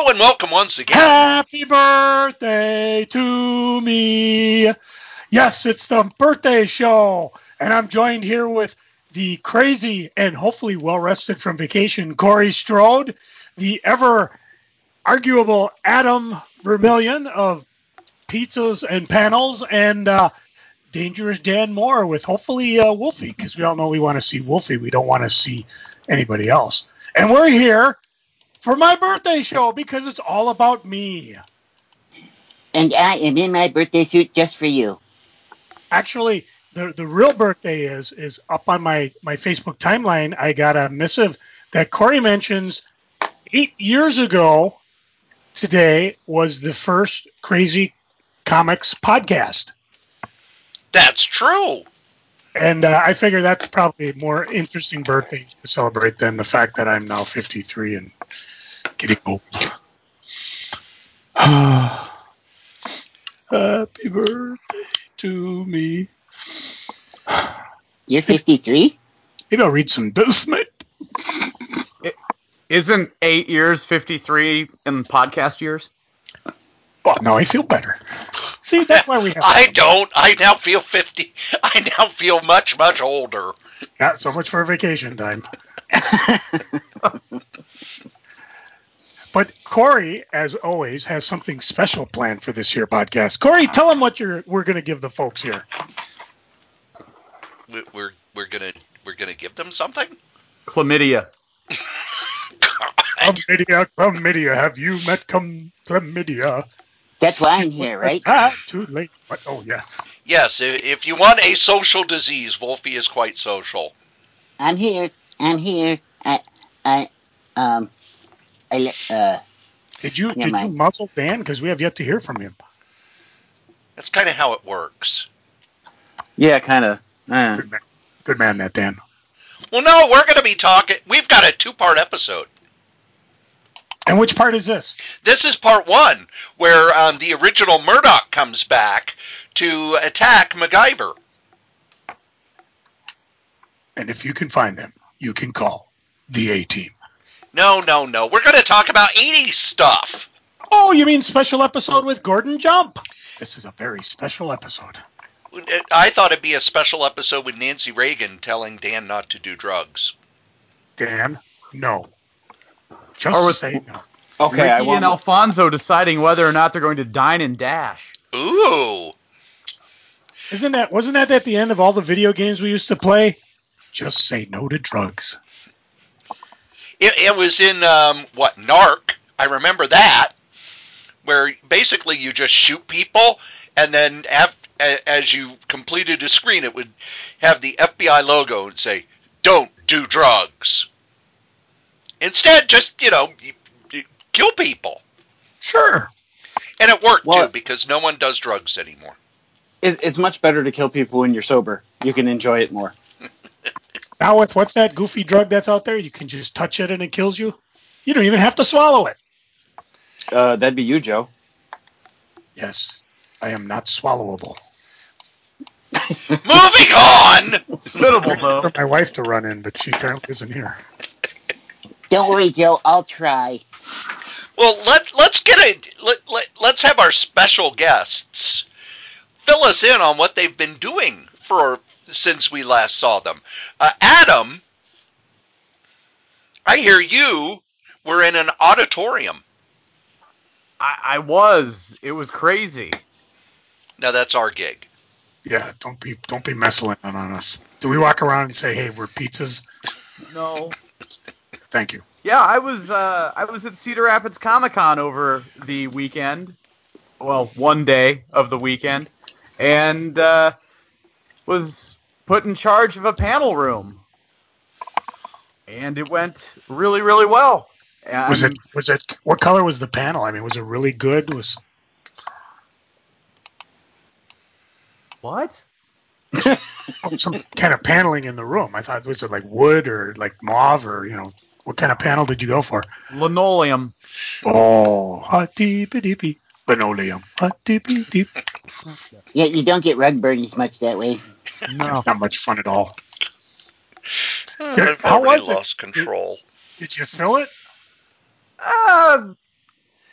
Hello and welcome once again. Happy birthday to me. Yes, it's the birthday show. And I'm joined here with the crazy and hopefully well-rested from vacation, Corey Strode, the ever arguable Adam Vermillion of Pizzas and Panels, and Dangerous Dan Moore with hopefully Wolfie, because we all know we want to see Wolfie. We don't want to see anybody else. And we're here for my birthday show because it's all about me. And I am in my birthday suit just for you. Actually, the real birthday is up on my Facebook timeline. I got a missive that Corey mentions 8 years ago. Today was the first Crazy Comics podcast. That's true. And I figure that's probably a more interesting birthday to celebrate than the fact that I'm now 53 and getting old. Happy birthday to me. You're 53? Maybe I'll read some Disney. Isn't 8 years 53 in podcast years? Well, no, I feel better. See, that's why we have... I don't. I now feel 50. I now feel much, much older. Not so much for vacation time. But Corey, as always, has something special planned for this here podcast. Corey, tell them what we're going to give the folks here. We're gonna give them something. Chlamydia. Chlamydia. Have you met chlamydia? That's why I'm here, right? Too late. What? Oh, yeah. Yes, if you want a social disease, Wolfie is quite social. I'm here. Did you muzzle Dan? Because we have yet to hear from him. That's kind of how it works. Yeah, kind of. Good man, that Dan. Well, no, we're going to be talking. We've got a 2-part episode. And which part is this? This is part 1, where the original Murdoch comes back to attack MacGyver. And if you can find them, you can call the A-Team. No. We're going to talk about 80s stuff. Oh, you mean special episode with Gordon Jump? This is a very special episode. I thought it'd be a special episode with Nancy Reagan telling Dan not to do drugs. Dan, no. Just say no. Okay, Ricky and Alfonso deciding whether or not they're going to dine and dash. Ooh. Wasn't that at the end of all the video games we used to play? Just say no to drugs. It was in, Narc. I remember that. Where basically you just shoot people, and then as you completed a screen, it would have the FBI logo and say, "Don't do drugs." Instead, just, you kill people. Sure. And it worked, too, because no one does drugs anymore. It's much better to kill people when you're sober. You can enjoy it more. Now, what's that goofy drug that's out there? You can just touch it and it kills you? You don't even have to swallow it. That'd be you, Joe. Yes. I am not swallowable. Moving on! It's pitiful, though. For my wife to run in, but she apparently isn't here. Don't worry, Joe. I'll try. Well, let's have our special guests fill us in on what they've been doing since we last saw them. Adam, I hear you were in an auditorium. I was. It was crazy. Now that's our gig. Yeah, don't be messing on us. Do we walk around and say, "Hey, we're pizzas"? No. Thank you. Yeah, I was at Cedar Rapids Comic-Con over the weekend. Well, one day of the weekend, and was put in charge of a panel room, and it went really, really well. And was it? What color was the panel? I mean, was it really good? What? Some kind of paneling in the room. I thought, was it like wood or like mauve or, what kind of panel did you go for? Linoleum. Oh, hot deepy. Linoleum. Hot deep. Yeah, you don't get rug burnies much that way. No. Not much fun at all. I've already lost control. Did you fill it?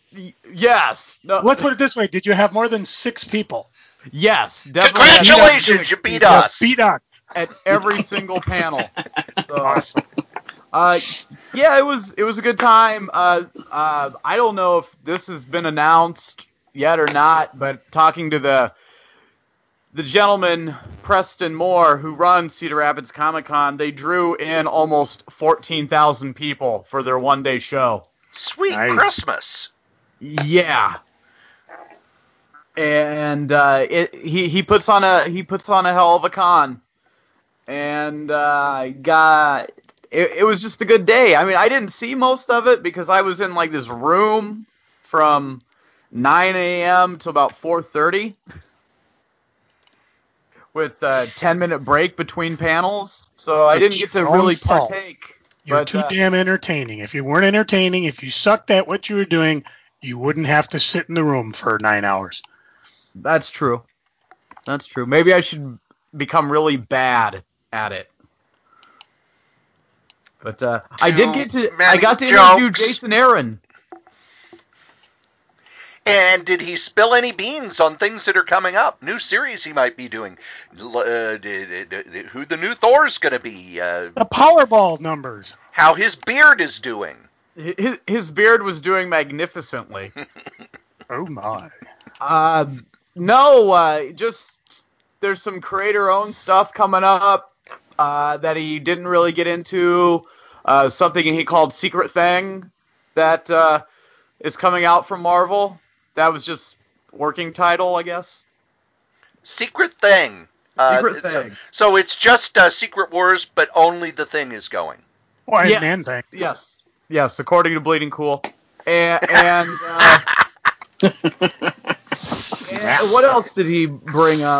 Yes. No. Let's put it this way: did you have more than 6 people? Yes, definitely. had Congratulations, you beat us. Beat us. at every single panel. So, Awesome. yeah, it was a good time. I don't know if this has been announced yet or not, but talking to the gentleman Preston Moore who runs Cedar Rapids Comic Con, they drew in almost 14,000 people for their one-day show. Sweet Nice. Christmas. Yeah. And he puts on a hell of a con, and it was just a good day. I mean, I didn't see most of it because I was in like this room from 9 a.m. to about 4:30 with a 10-minute break between panels, so I didn't get to Your really own fault. partake. You're But too damn entertaining. If you weren't entertaining, if you sucked at what you were doing, you wouldn't have to sit in the room for 9 hours. that's true. That's true. Maybe I should become really bad at it. But I got to interview jokes. Jason Aaron. And did he spill any beans on things that are coming up? New series he might be doing. Who the new Thor's going to be. The Powerball numbers. How his beard is doing. His beard was doing magnificently. Oh, my. No, just there's some creator-owned stuff coming up that he didn't really get into. Something he called Secret Thing that is coming out from Marvel. That was just working title, I guess. Secret Thing. Secret Thing. So it's just Secret Wars, but only the Thing is going. Why, yes, man thing. yes, according to Bleeding Cool. And what else did he bring up?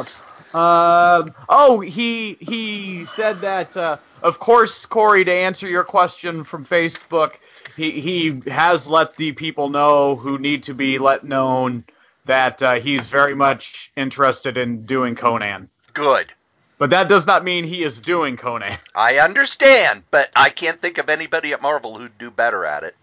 He said that, of course, Corey, to answer your question from Facebook, he has let the people know who need to be let known that he's very much interested in doing Conan. Good. But that does not mean he is doing Conan. I understand, but I can't think of anybody at Marvel who'd do better at it.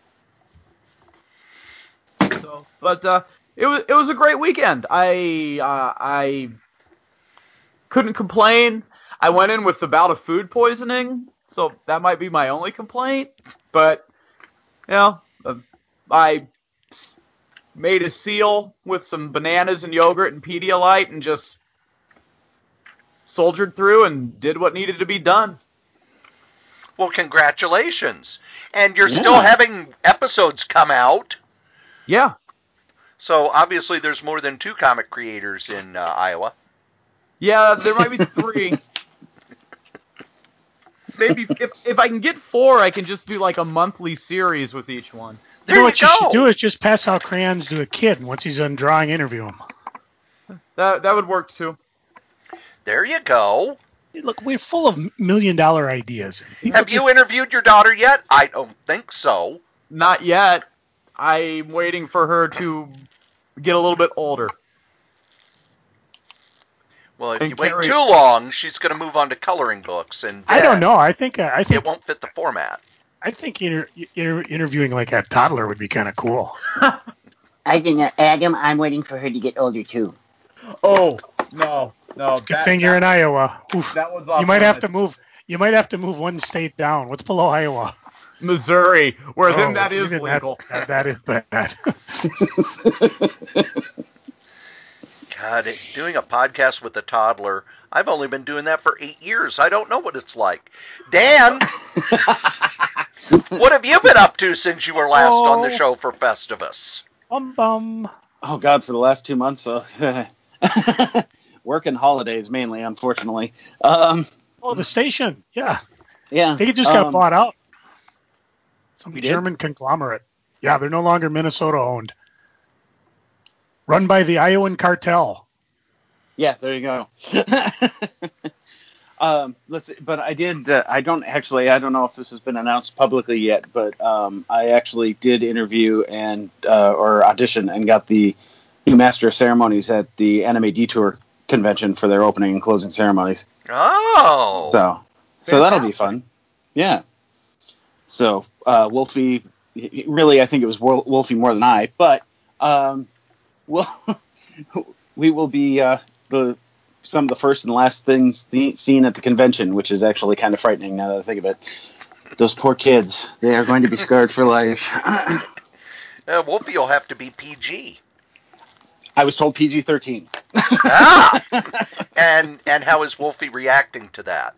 So, but it was a great weekend. I couldn't complain. I went in with a bout of food poisoning, so that might be my only complaint. But I made a seal with some bananas and yogurt and Pedialyte and just soldiered through and did what needed to be done. Well, congratulations. And you're still having episodes come out. Yeah. So obviously there's more than 2 comic creators in Iowa. Yeah, there might be 3. Maybe if I can get 4, I can just do like a monthly series with each one. You know what you should do is just pass out crayons to a kid, and once he's done drawing, interview him. That would work too. There you go. Look, we're full of $1 million ideas. Have you interviewed your daughter yet? I don't think so. Not yet. I'm waiting for her to get a little bit older. Well, if you wait too long, she's going to move on to coloring books, and I don't know. I think it won't fit the format. I think interviewing like a toddler would be kind of cool. I think Adam, I'm waiting for her to get older too. Oh no! Good thing you're in Iowa. Oof. That one's off. You might have to move. You might have to move one state down. What's below Iowa? Missouri, where then that is legal. That is bad. God, doing a podcast with a toddler, I've only been doing that for 8 years. I don't know what it's like. Dan, what have you been up to since you were last on the show for Festivus? Bum. Oh, God, for the last 2 months. Working holidays mainly, unfortunately. The station. Yeah. Yeah. They just got bought out. Some We German conglomerate. Yeah, they're no longer Minnesota owned. Run by the Iowan cartel. Yeah, there you go. Let's see, but I did. I don't know if this has been announced publicly yet, but I actually did interview and or audition and got the new Master of Ceremonies at the Anime Detour convention for their opening and closing ceremonies. Oh, so that'll be fun. Yeah. So Wolfie really, I think it was Wolfie more than I. But we'll we will be some of the first and last things seen at the convention, which is actually kind of frightening now that I think of it. Those poor kids, they are going to be scarred for life. Wolfie will have to be PG. I was told PG-13. And how is Wolfie reacting to that?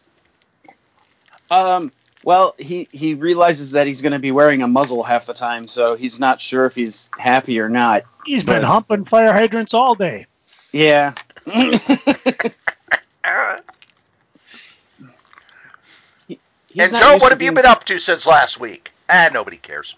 Well, he realizes that he's going to be wearing a muzzle half the time, so he's not sure if he's happy or not. He's been humping fire hydrants all day. Yeah. And Joe, what have you been up to since last week? Nobody cares.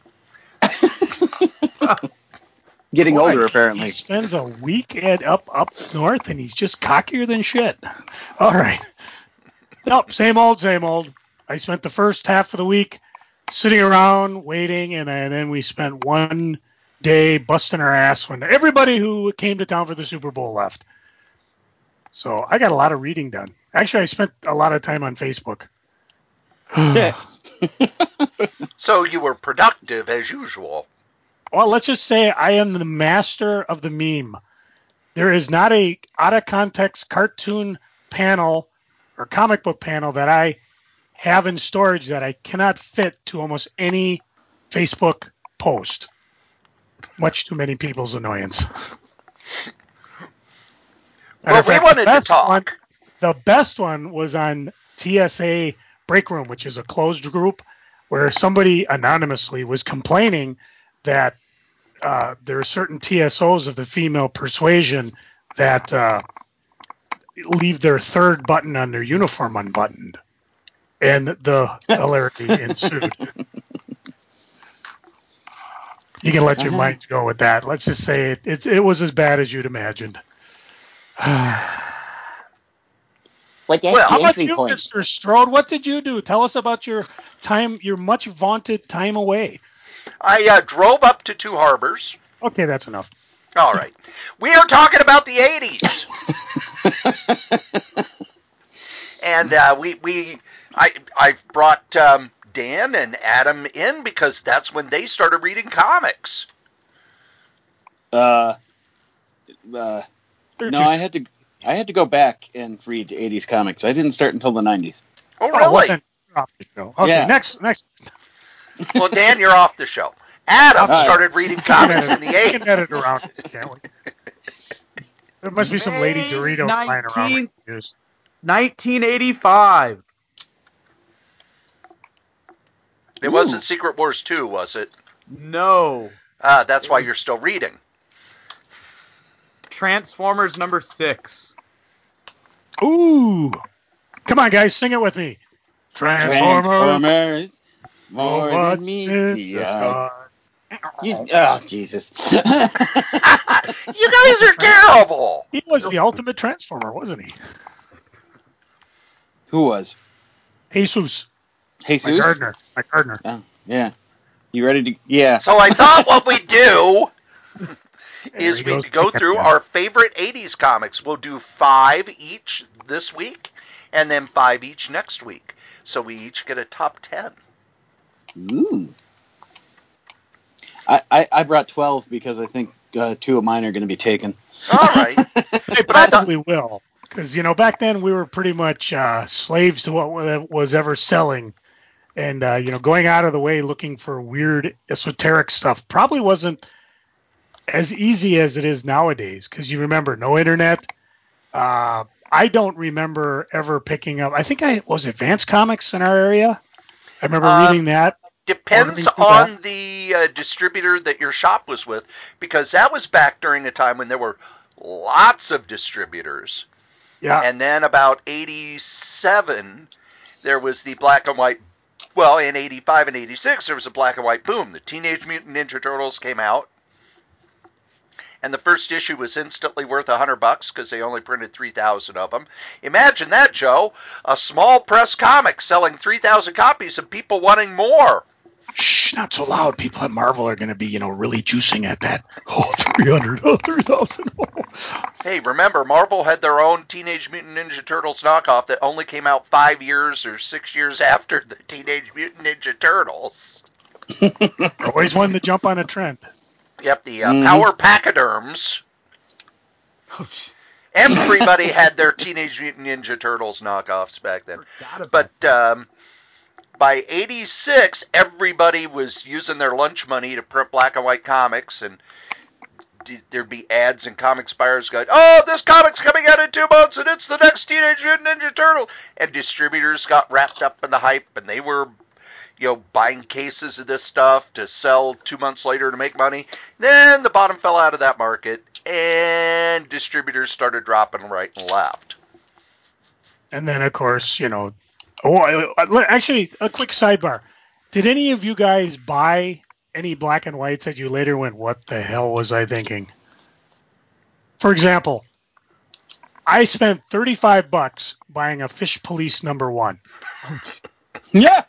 Getting older, apparently. He spends a week up north, and he's just cockier than shit. All right. Nope, same old, same old. I spent the first half of the week sitting around waiting, and then we spent one day busting our ass when everybody who came to town for the Super Bowl left. So I got a lot of reading done. Actually, I spent a lot of time on Facebook. So you were productive as usual. Well, let's just say I am the master of the meme. There is not a out-of-context cartoon panel or comic book panel that I have in storage that I cannot fit to almost any Facebook post. Much too many people's annoyance. Well, we wanted to talk. The best one was on TSA Break Room, which is a closed group, where somebody anonymously was complaining that there are certain TSOs of the female persuasion that leave their third button on their uniform unbuttoned. And the hilarity ensued. You can let your mind go with that. Let's just say it was as bad as you'd imagined. What How about you, Mr. Strode? What did you do? Tell us about your time, your much vaunted time away. I drove up to Two Harbors. Okay, that's enough. All right. We are talking about the 80s. And I brought Dan and Adam in because that's when they started reading comics. No, I had to go back and read 80s comics. I didn't start until the 90s. Oh, really? Well, off the show. Okay, yeah. Next. Well, Dan, you're off the show. Adam started reading comics in the 80s. We can edit around it, can't we? There must be some Lady Dorito flying around. 1985. It wasn't Secret Wars 2, was it? No. That's why you're still reading. Transformers number 6. Ooh. Come on, guys, sing it with me. Transformers. More than meets the eye. Oh, Jesus. You guys are terrible. He was the ultimate Transformer, wasn't he? Who was? Jesus. My gardener. Oh, yeah. You ready to... Yeah. So I thought what we'd do is we'd go through our favorite 80s comics. We'll do 5 each this week, and then 5 each next week. So we each get a top 10. Ooh. I brought 12 because I think 2 of mine are going to be taken. All right. They probably will. Because, back then we were pretty much slaves to what was ever selling. And, going out of the way looking for weird esoteric stuff probably wasn't as easy as it is nowadays. Because you remember, no internet. I don't remember ever picking up. I think was Advance Comics in our area. I remember reading that. Depends on the distributor that your shop was with, because that was back during a time when there were lots of distributors. Yeah. And then about 87, there was the black and white. Well, in 85 and 86, there was a black and white boom. The Teenage Mutant Ninja Turtles came out. And the first issue was instantly worth $100 because they only printed 3,000 of them. Imagine that, Joe. A small press comic selling 3,000 copies and people wanting more. Shh, not so loud. People at Marvel are going to be, really juicing at that. Oh, 300, 3,000. Hey, remember, Marvel had their own Teenage Mutant Ninja Turtles knockoff that only came out 5 years or 6 years after the Teenage Mutant Ninja Turtles. Always one to jump on a trend. Yep, the Power Pachyderms. Everybody had their Teenage Mutant Ninja Turtles knockoffs back then. But by 86, everybody was using their lunch money to print black and white comics, and there'd be ads in Comics Buyers Guide. Oh, this comic's coming out in 2 months, and it's the next Teenage Mutant Ninja Turtle. And distributors got wrapped up in the hype, and they were, buying cases of this stuff to sell 2 months later to make money. Then the bottom fell out of that market, and distributors started dropping right and left. And then, of course, actually, a quick sidebar. Did any of you guys buy any black and whites that you later went, what the hell was I thinking? For example, I spent $35 buying a Fish Police #1. Yeah.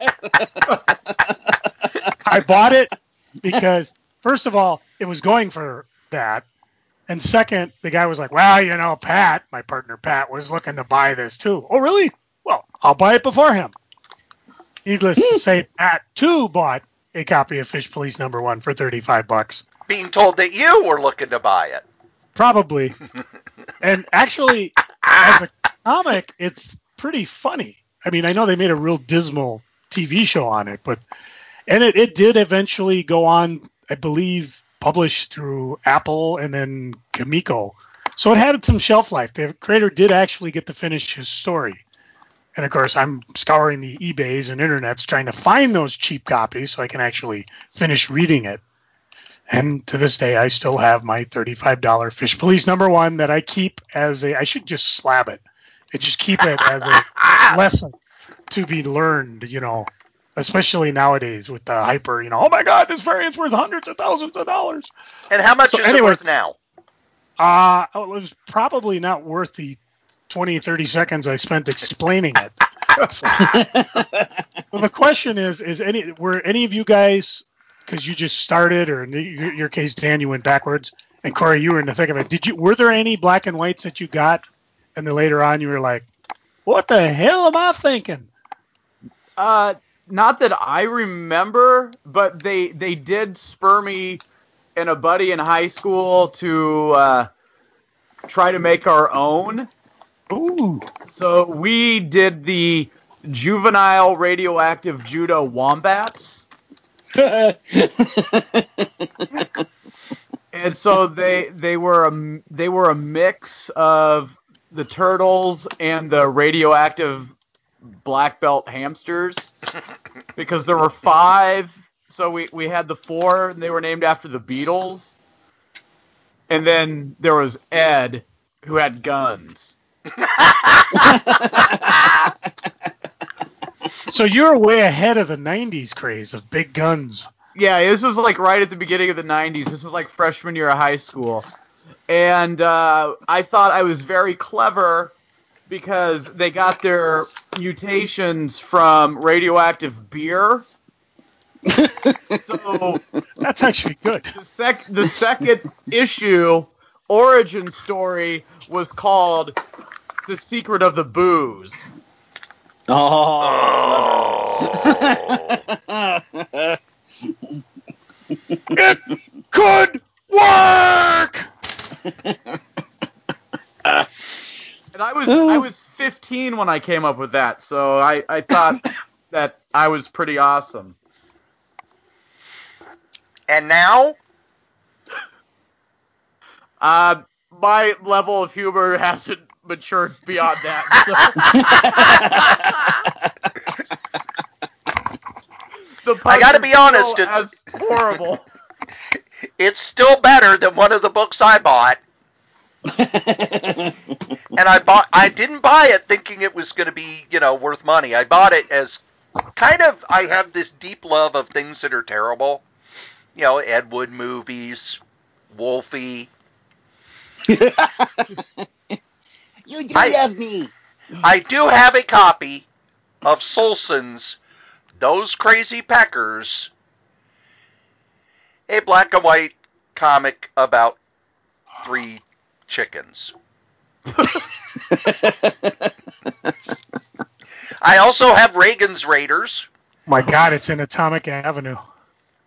I bought it because, first of all, it was going for that. And second, the guy was like, well, Pat, my partner Pat, was looking to buy this too. Oh, really? Well, I'll buy it before him. Needless to say, Pat too bought a copy of Fish Police #1 for $35. Being told that you were looking to buy it. Probably. And actually, as a comic, it's pretty funny. I mean, I know they made a real dismal TV show on it, and it did eventually go on, I believe, published through Apple and then Comico. So it had some shelf life. The creator did actually get to finish his story. And of course, I'm scouring the eBays and internets trying to find those cheap copies so I can actually finish reading it. And to this day, I still have my $35 Fish Police #1 that I keep I should just slab it. And just keep it as a lesson to be learned, especially nowadays with the hyper, oh my God, this variant's worth hundreds of thousands of dollars. And how much is it worth now? It was probably not worth the 20, 30 seconds I spent explaining it. Well, the question is were any of you guys, because you just started, or in your case, Dan, you went backwards, and Corey, you were in the thick of it. Were there any black and whites that you got, and then later on you were like, what the hell am I thinking? Not that I remember, but they did spur me and a buddy in high school to try to make our own. Ooh. So we did the juvenile radioactive judo wombats. And so they were a mix of the turtles and the radioactive black belt hamsters, because there were 5. So we had the 4, and they were named after the Beatles. And then there was Ed, who had guns. So you're way ahead of the 90s craze of big guns. Yeah, this was like right at the beginning of the 90s. This was like freshman year of high school. And I thought I was very clever because they got their mutations from radioactive beer. So that's actually good. The second issue origin story was called The Secret of the Booze. It could work. And I was 15 when I came up with that, so I thought that I was pretty awesome. And now? My level of humor hasn't matured beyond that. So. I gotta be honest, it's horrible. It's still better than one of the books I bought. And I didn't buy it thinking it was going to be, worth money. I bought it as I have this deep love of things that are terrible. Ed Wood movies, Wolfie. You do love me. I do have a copy of Solson's Those Crazy Peckers, a black and white comic about 3 chickens. I also have Reagan's Raiders. My God, it's in Atomic Avenue.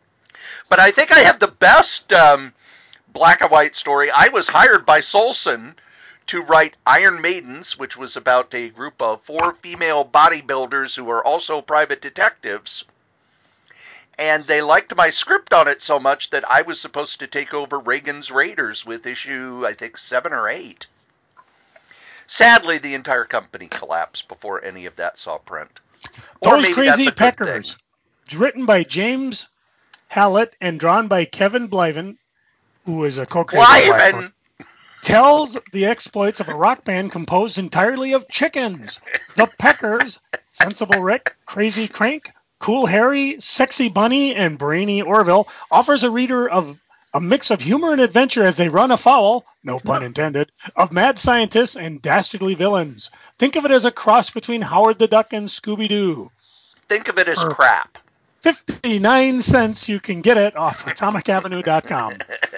But I think I have the best black and white story. I was hired by Solson to write Iron Maidens, which was about a group of 4 female bodybuilders who were also private detectives. And they liked my script on it so much that I was supposed to take over Reagan's Raiders with issue, I think, 7 or 8. Sadly, the entire company collapsed before any of that saw print. Or Those maybe Crazy that's a good Peckers. thing. It's written by James Hallett and drawn by Kevin Bliven, who is a co-creator of Blackbird. Bliven! Tells the exploits of a rock band composed entirely of chickens. The Peckers, Sensible Rick, Crazy Crank, Cool Harry, Sexy Bunny, and Brainy Orville offers a reader of a mix of humor and adventure as they run afoul, no pun intended, of mad scientists and dastardly villains. Think of it as a cross between Howard the Duck and Scooby-Doo. Think of it as crap. 59 cents, you can get it off atomicavenue.com.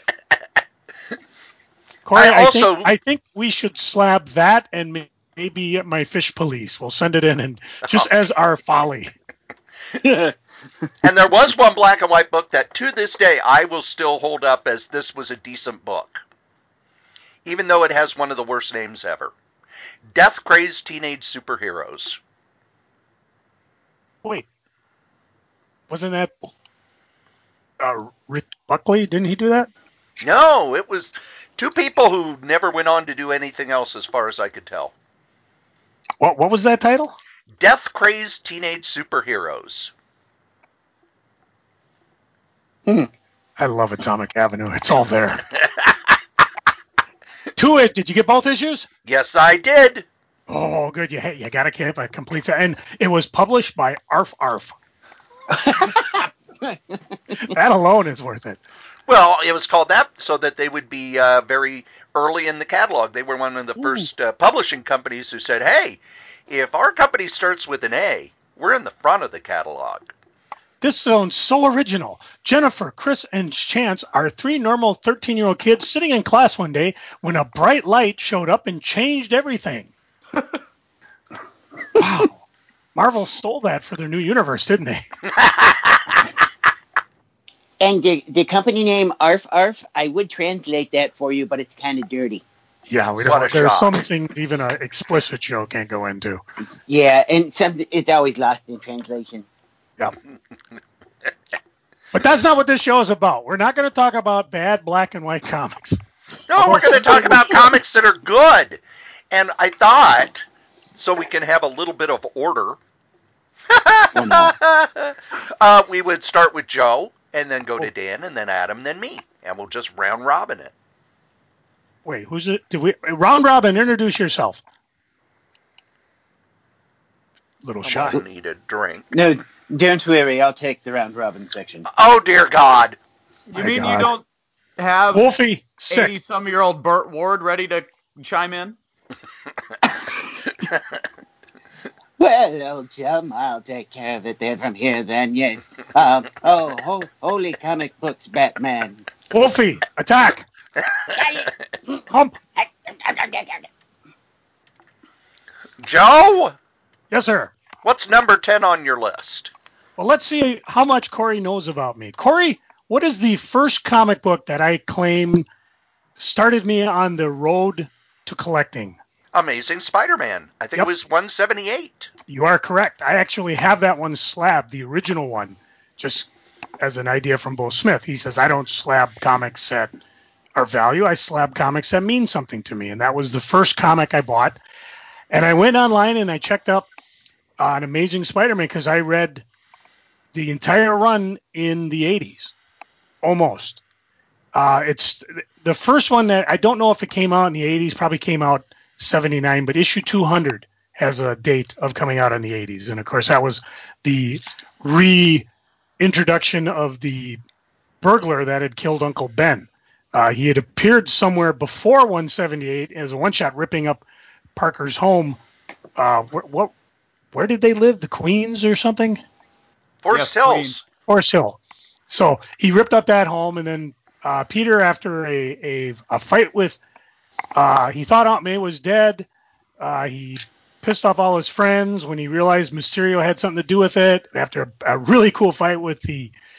Corey, I think we should slab that and maybe my fish police. We'll send it in and just as our folly. And there was one black and white book that to this day I will still hold up as this was a decent book. Even though it has one of the worst names ever. Death Crazed Teenage Superheroes. Wait. Wasn't that Rick Buckley? Didn't he do that? No, it was 2 people who never went on to do anything else as far as I could tell. What was that title? Death Crazed Teenage Superheroes. I love Atomic Avenue. It's all there. To it. Did you get both issues? Yes, I did. Oh, good. You got to keep a complete set. And it was published by Arf Arf. That alone is worth it. Well, it was called that so that they would be very early in the catalog. They were one of the first publishing companies who said, hey, if our company starts with an A, we're in the front of the catalog. This sounds so original. Jennifer, Chris, and Chance are 3 normal 13-year-old kids sitting in class one day when a bright light showed up and changed everything. Wow. Marvel stole that for their new universe, didn't they? And the company name Arf Arf, I would translate that for you, but it's kind of dirty. Yeah, we don't. There's some things even an explicit show can't go into. Yeah, and it's always lost in translation. Yeah. But that's not what this show is about. We're not going to talk about bad black and white comics. No, we're going to talk about comics that are good. And I thought, so we can have a little bit of order, we would start with Joe, and then go to Dan, and then Adam, and then me. And we'll just round robin it. Wait, who's it? Round robin, introduce yourself. Little shot. I need a drink. No, don't worry. I'll take the round robin section. Oh, dear God. You mean you don't have Wolfie, 80-some-year-old Burt Ward ready to chime in? Well, old chum, I'll take care of it there from here then, yes. Holy comic books, Batman. Wolfie, attack! Hump! Joe? Yes, sir. What's number 10 on your list? Well, let's see how much Corey knows about me. Corey, what is the first comic book that I claim started me on the road to collecting? Amazing Spider-Man. I think it was 178. You are correct. I actually have that one slabbed, the original one, just as an idea from Bo Smith. He says, I don't slab comics at our value. I slab comics that mean something to me. And that was the first comic I bought. And I went online and I checked up on Amazing Spider-Man because I read the entire run in the 80s, almost. It's the first one that I don't know if it came out in the 80s, probably came out 79, but issue 200 has a date of coming out in the 80s. And of course, that was the reintroduction of the burglar that had killed Uncle Ben. He had appeared somewhere before 178 as a one-shot ripping up Parker's home. Where did they live? The Queens or something? Forest Hills. Forest Hill. So he ripped up that home, and then Peter, after a fight with, he thought Aunt May was dead. He pissed off all his friends when he realized Mysterio had something to do with it. After a really cool fight with the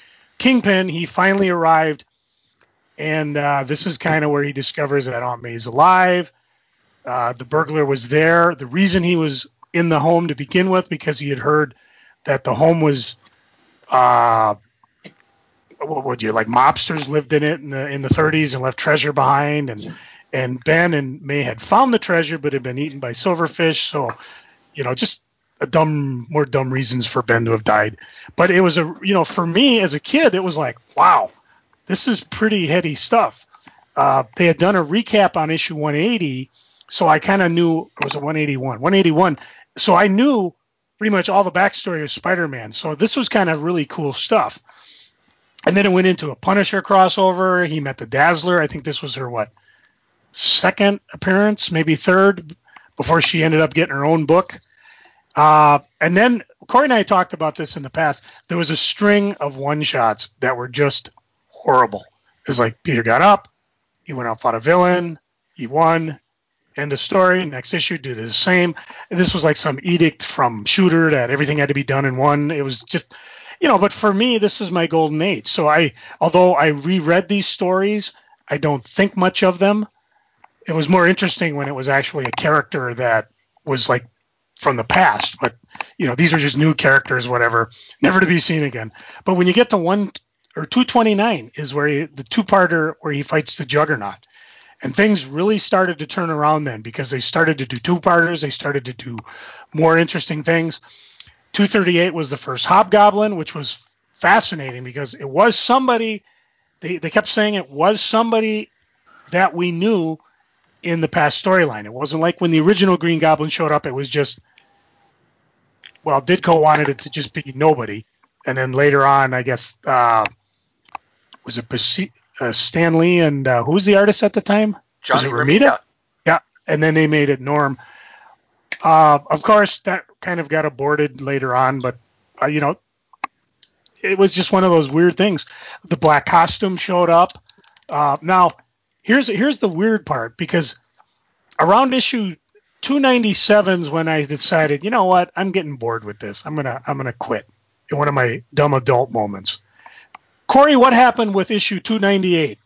Kingpin, he finally arrived, and this is kind of where he discovers that Aunt May's alive. The burglar was there. The reason he was in the home to begin with, because he had heard that the home was, what would you, like mobsters lived in it in the 30s and left treasure behind, and Ben and May had found the treasure but had been eaten by silverfish. So, just more dumb reasons for Ben to have died. But it was for me as a kid, it was like, wow, this is pretty heady stuff. They had done a recap on issue 180, so I kind of knew, or was it 181? 181. So I knew pretty much all the backstory of Spider-Man. So this was kind of really cool stuff. And then it went into a Punisher crossover. He met the Dazzler. I think this was her, second appearance, maybe third, before she ended up getting her own book. And then Corey and I talked about this in the past. There was a string of one-shots that were just horrible. It was like Peter got up, he went out, fought a villain, he won, end of story. Next issue did the same. And this was like some edict from Shooter that everything had to be done in one. It was just, but for me, this is my golden age. So although I reread these stories, I don't think much of them. It was more interesting when it was actually a character that was like from the past. But, these are just new characters, whatever, never to be seen again. But when you get to 229 is where the two-parter where he fights the Juggernaut. And things really started to turn around then, because they started to do two-parters. They started to do more interesting things. 238 was the first Hobgoblin, which was fascinating because it was somebody, they kept saying it was somebody that we knew in the past storyline. It wasn't like when the original Green Goblin showed up, it was just, Ditko wanted it to just be nobody. And then later on, I guess, was it Stan Lee and who was the artist at the time? Johnny was it Romita? Yeah, and then they made it Norm. Of course, that kind of got aborted later on, but, it was just one of those weird things. The black costume showed up. Now, here's the weird part, because around issue 297 is when I decided, you know what, I'm getting bored with this. I'm gonna quit. In one of my dumb adult moments. Corey, what happened with issue 298?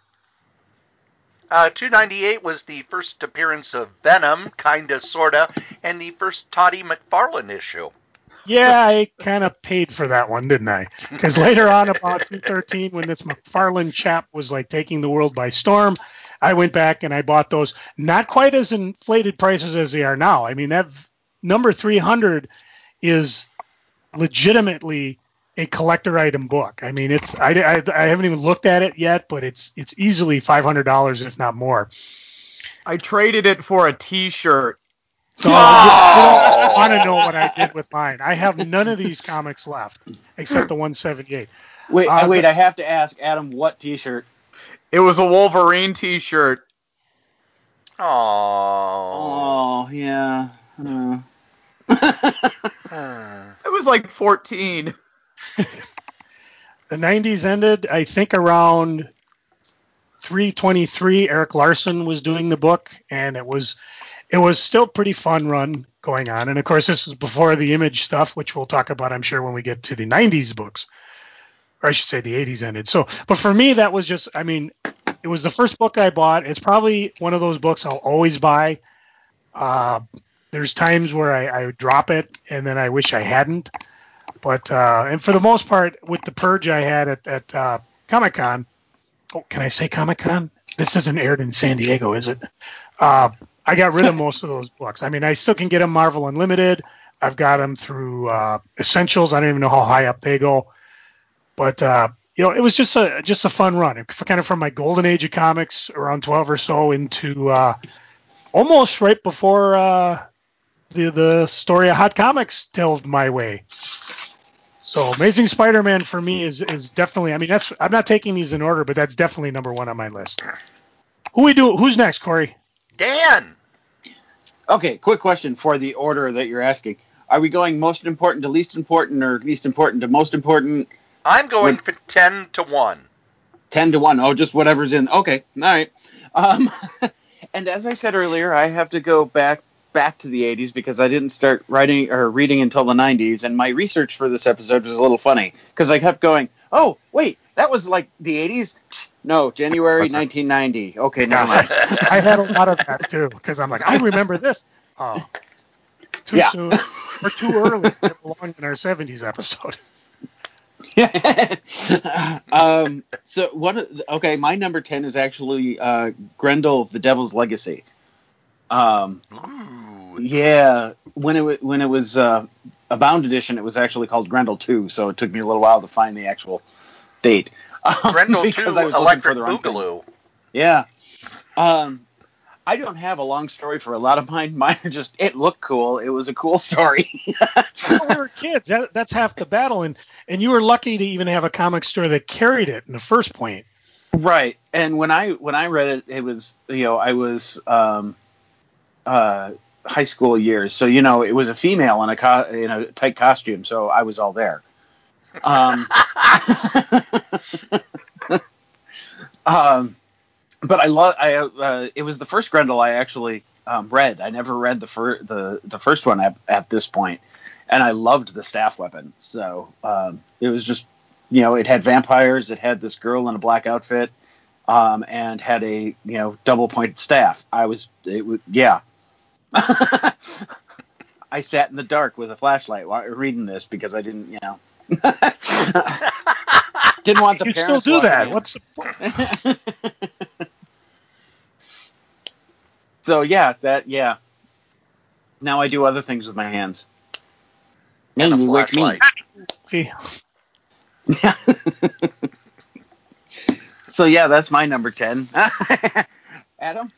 298 was the first appearance of Venom, kinda, sorta, and the first Toddy McFarlane issue. Yeah, I kind of paid for that one, didn't I? Because later on, about 213, when this McFarlane chap was like taking the world by storm, I went back and I bought those. Not quite as inflated prices as they are now. I mean, that number 300 is legitimately a collector item book. I mean, I haven't even looked at it yet, but it's easily $500, if not more. I traded it for a T-shirt. So you don't want to know what I did with mine. I have none of these comics left except the 178. Wait, I have to ask Adam, what T-shirt? It was a Wolverine T-shirt. Oh, yeah. It was like 14. The 90s ended, I think, around 323. Eric Larson was doing the book, and it was still pretty fun run going on. And of course, this is before the Image stuff, which we'll talk about, I'm sure, when we get to the 90s books, or I should say the 80s ended. So, but for me, that was just, I mean, it was the first book I bought. It's probably one of those books I'll always buy. There's times where I drop it and then I wish I hadn't. But, and for the most part, with the purge I had at Comic-Con, can I say Comic-Con? This isn't aired in San Diego, is it? I got rid of most of those books. I mean, I still can get them Marvel Unlimited. I've got them through Essentials. I don't even know how high up they go. But, it was just a fun run. Kind of from my golden age of comics, around 12 or so, into almost right before the story of Hot Comics delved my way. So Amazing Spider-Man for me is definitely, I mean, I'm not taking these in order, but that's definitely number one on my list. Who's next, Corey? Dan! Okay, quick question for the order that you're asking. Are we going most important to least important, or least important to most important? I'm going for 10 to 1. 10 to 1. Oh, just whatever's in. Okay, all right. And as I said earlier, I have to go back back to the 80s because I didn't start writing or reading until the 90s, and my research for this episode was a little funny because I kept going, oh, wait, that was like the 80s? No, January 1990. Okay, never mind. I had a lot of that too because I'm like, I remember this. Oh, too soon or too early. It belonged in our 70s episode. So my number 10 is actually Grendel, The Devil's Legacy. Yeah, when it was a bound edition, it was actually called Grendel 2, so it took me a little while to find the actual date. Grendel 2, because I was Electric looking for the wrong Boogaloo. thing. Yeah. I don't have a long story for a lot of mine. Mine are just, it looked cool. It was a cool story. Well, we were kids. That's half the battle, and you were lucky to even have a comic store that carried it in the first point. Right. And when I read it, it was, I was high school years, so it was a female in a tight costume, so I was all there. But it was the first Grendel I actually read. I never read the first one at this point, and I loved the staff weapon. So it was just, it had vampires, it had this girl in a black outfit, and had a double pointed staff. I sat in the dark with a flashlight while reading this because I didn't, didn't want the You parents. still do that? in. What's the point? So now I do other things with my hands. And a you like me. So that's my number 10. Adam,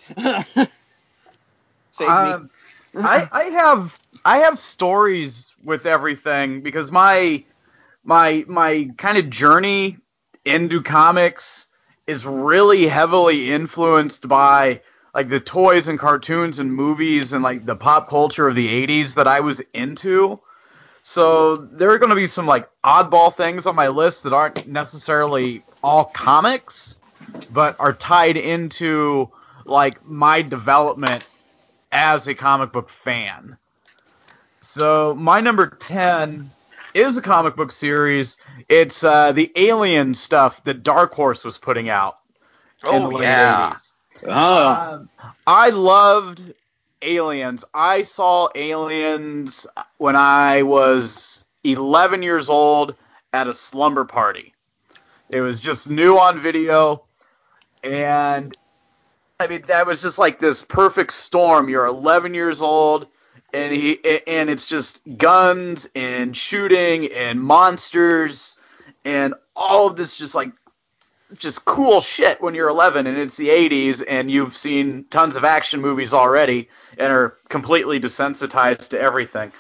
save me. I have stories with everything because my kind of journey into comics is really heavily influenced by like the toys and cartoons and movies and like the pop culture of the 80s that I was into. So there are going to be some like oddball things on my list that aren't necessarily all comics, but are tied into like my development as a comic book fan. So my number 10 is a comic book series. It's the Alien stuff that Dark Horse was putting out in the late 80s. I loved Aliens. I saw Aliens when I was 11 years old at a slumber party. It was just new on video, and I mean that was just like this perfect storm. You're 11 years old, and it's just guns and shooting and monsters and all of this just cool shit when you're 11 and it's the 80s and you've seen tons of action movies already and are completely desensitized to everything.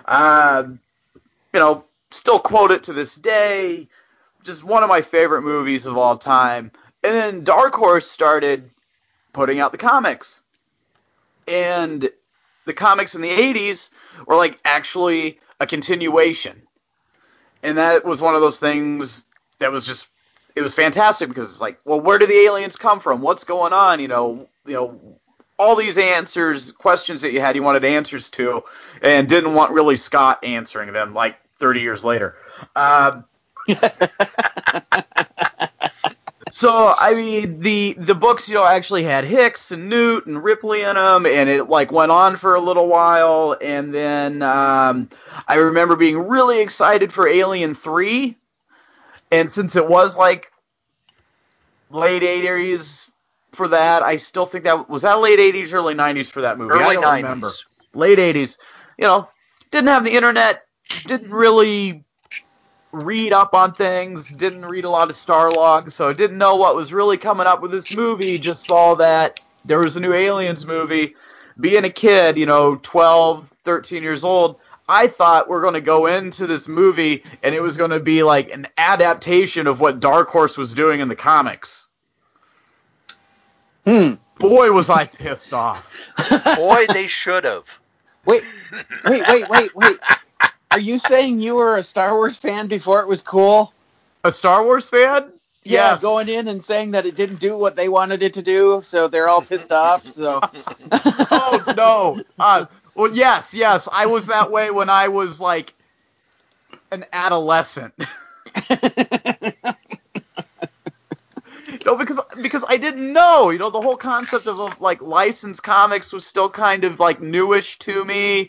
Still quote it to this day. Just one of my favorite movies of all time. And then Dark Horse started putting out the comics. And the comics in the 80s were like actually a continuation. And that was one of those things that was just, it was fantastic because it's like, well, where do the aliens come from? What's going on? All these questions that you wanted answers to, and didn't want really Scott answering them like 30 years later. So, I mean, the books, actually had Hicks and Newt and Ripley in them, and it, went on for a little while, and then I remember being really excited for Alien 3, and since it was, late 80s for that, I still think was that late 80s, early 90s for that movie? I don't remember. Late 80s. Didn't have the internet, didn't really read up on things, didn't read a lot of Starlog, so didn't know what was really coming up with this movie, just saw that there was a new Aliens movie. Being a kid, 12, 13 years old, I thought we're going to go into this movie and it was going to be like an adaptation of what Dark Horse was doing in the comics. Boy, was I pissed off. Boy, they should have. Wait. Are you saying you were a Star Wars fan before it was cool? A Star Wars fan? Yeah, yes. Going in and saying that it didn't do what they wanted it to do, so they're all pissed off. So. Oh, no. Well, yes, I was that way when I was like an adolescent. Because I didn't know, the whole concept of like licensed comics was still kind of like newish to me,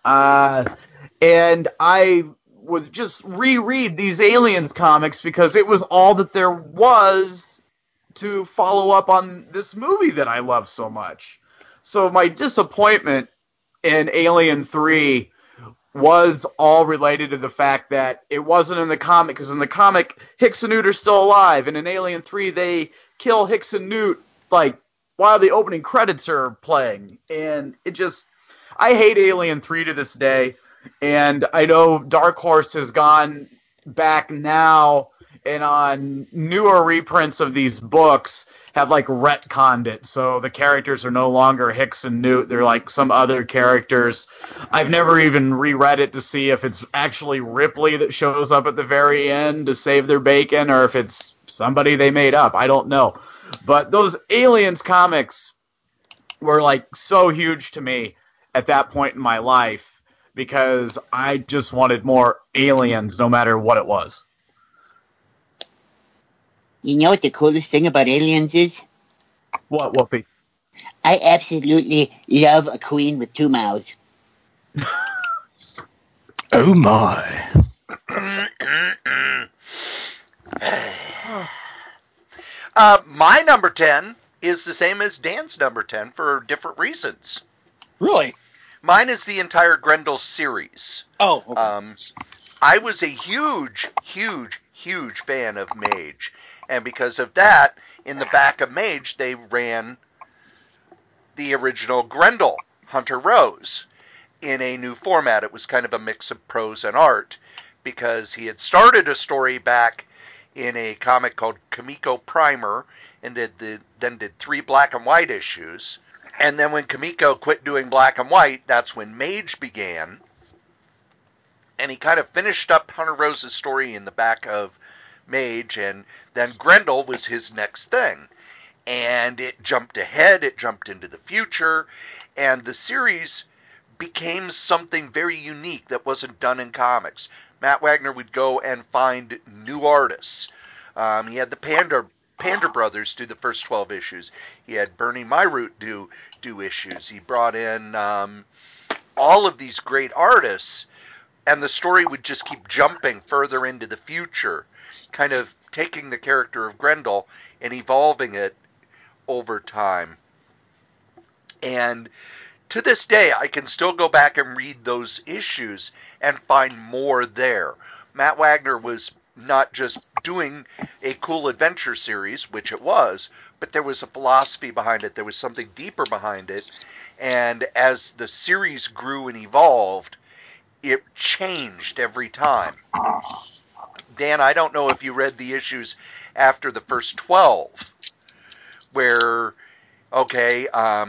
and I would just reread these Aliens comics because it was all that there was to follow up on this movie that I love so much. So my disappointment in Alien 3 was all related to the fact that it wasn't in the comic, because in the comic, Hicks and Newt are still alive, and in Alien 3, they kill Hicks and Newt, like, while the opening credits are playing, and I hate Alien 3 to this day, and I know Dark Horse has gone back now, and on newer reprints of these books, have like retconned it, so the characters are no longer Hicks and Newt, they're like some other characters. I've never even reread it to see if it's actually Ripley that shows up at the very end to save their bacon, or if it's somebody they made up. I don't know. But those Aliens comics were like so huge to me at that point in my life, because I just wanted more Aliens no matter what it was. You know what the coolest thing about Aliens is? What, Whoopi? I absolutely love a queen with two mouths. Oh my. My number 10 is the same as Dan's number 10 for different reasons. Really? Mine is the entire Grendel series. Oh, okay. I was a huge fan of Mage. And because of that, in the back of Mage, they ran the original Grendel, Hunter Rose, in a new format. It was kind of a mix of prose and art, because he had started a story back in a comic called Kamiko Primer, and then did 3 black and white issues. And then when Kamiko quit doing black and white, that's when Mage began. And he kind of finished up Hunter Rose's story in the back of Mage, and then Grendel was his next thing. And it jumped ahead, it jumped into the future, and the series became something very unique that wasn't done in comics. Matt Wagner would go and find new artists. He had the Pander brothers do the first 12 issues. He had Bernie Myroot do issues. He brought in all of these great artists, and the story would just keep jumping further into the future, kind of taking the character of Grendel and evolving it over time. And to this day, I can still go back and read those issues and find more there. Matt Wagner was not just doing a cool adventure series, which it was, but there was a philosophy behind it. There was something deeper behind it. And as the series grew and evolved, it changed every time. Dan, I don't know if you read the issues after the first 12, where, okay,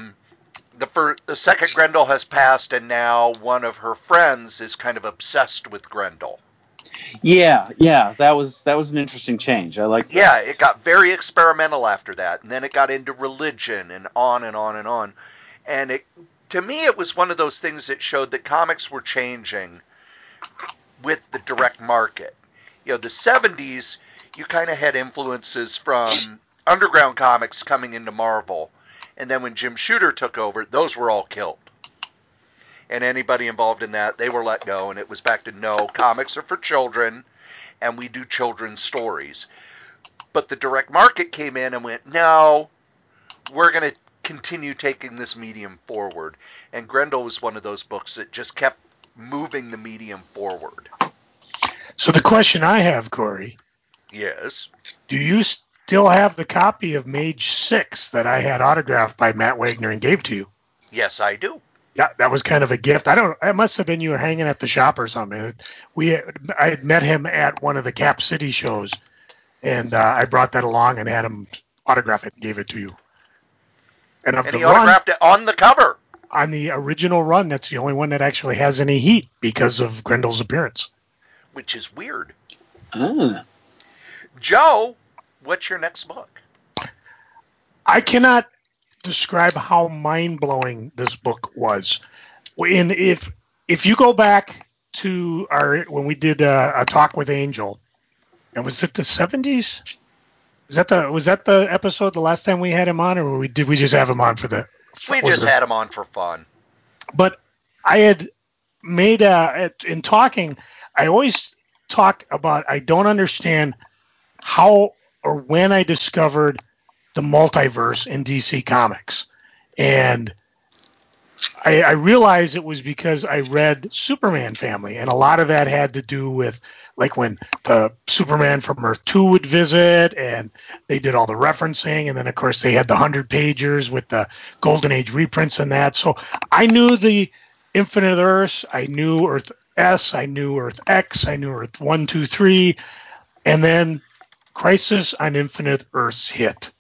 the second Grendel has passed, and now one of her friends is kind of obsessed with Grendel. Yeah, that was an interesting change. I like that. Yeah, it got very experimental after that, and then it got into religion and on and on and on. And to me, it was one of those things that showed that comics were changing with the direct market. The 70s, you kind of had influences from underground comics coming into Marvel. And then when Jim Shooter took over, those were all killed. And anybody involved in that, they were let go. And it was back to, no, comics are for children, and we do children's stories. But the direct market came in and went, no, we're going to continue taking this medium forward. And Grendel was one of those books that just kept moving the medium forward. So the question I have, Corey. Yes. Do you still have the copy of Mage 6 that I had autographed by Matt Wagner and gave to you? Yes, I do. Yeah, that was kind of a gift. It must have been you were hanging at the shop or something. I had met him at one of the Cap City shows, and I brought that along and had him autograph it and gave it to you. And he autographed it on the cover. On the original run, that's the only one that actually has any heat because of Grendel's appearance. Which is weird. Ah. Joe, what's your next book? I cannot describe how mind-blowing this book was. And if you go back to when we did a talk with Angel, and was it the 70s? Was that the episode the last time we had him on, or did we just have him on for the? We just had him on for fun. But I had made in talking, I always talk about I don't understand how or when I discovered the multiverse in DC Comics, and I realized it was because I read Superman Family, and a lot of that had to do with like when the Superman from Earth 2 would visit, and they did all the referencing, and then of course they had the 100-pagers with the Golden Age reprints and that. So I knew the Infinite Earths, I knew Earth S, I knew Earth X, I knew Earth 1, 2, 3, and then Crisis on Infinite Earths hit.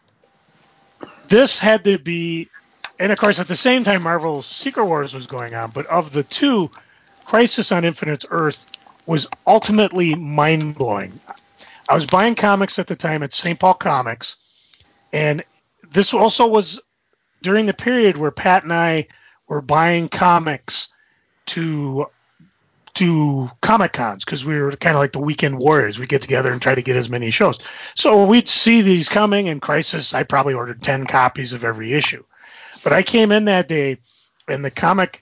This had to be, and of course at the same time Marvel's Secret Wars was going on, but of the two, Crisis on Infinite Earths was ultimately mind-blowing. I was buying comics at the time at St. Paul Comics, and this also was during the period where Pat and I were buying comics to Comic-Cons, because we were kind of like the weekend warriors. We'd get together and try to get as many shows. So we'd see these coming, and Crisis, I probably ordered 10 copies of every issue. But I came in that day, and the comic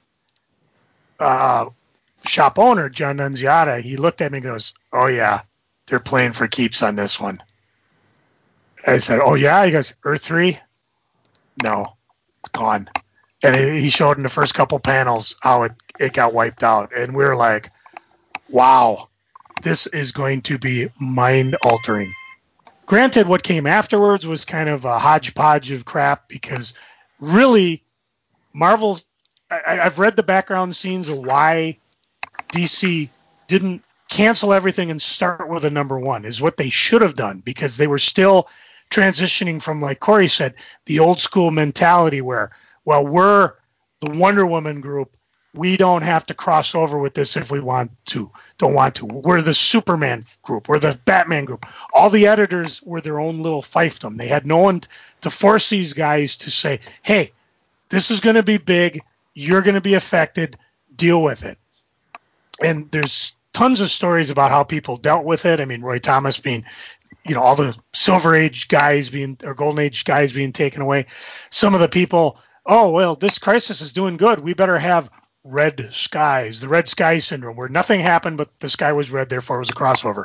shop owner, John Nunziata, he looked at me and goes, "Oh, yeah, they're playing for keeps on this one." I said, "Oh, yeah?" He goes, "Earth 3? No, it's gone." And he showed in the first couple panels how it got wiped out. And we were like, wow, this is going to be mind-altering. Granted, what came afterwards was kind of a hodgepodge of crap, because really, Marvel, I've read the background scenes of why DC didn't cancel everything and start with a number one, is what they should have done, because they were still transitioning from, like Corey said, the old school mentality where, well, we're the Wonder Woman group. We don't have to cross over with this if we don't want to. We're the Superman group. We're the Batman group. All the editors were their own little fiefdom. They had no one to force these guys to say, hey, this is going to be big. You're going to be affected. Deal with it. And there's tons of stories about how people dealt with it. I mean, Roy Thomas being, all the Silver Age guys or Golden Age guys being taken away. Some of the people, oh, well, this Crisis is doing good. We better have red skies, the red sky syndrome, where nothing happened, but the sky was red, therefore it was a crossover.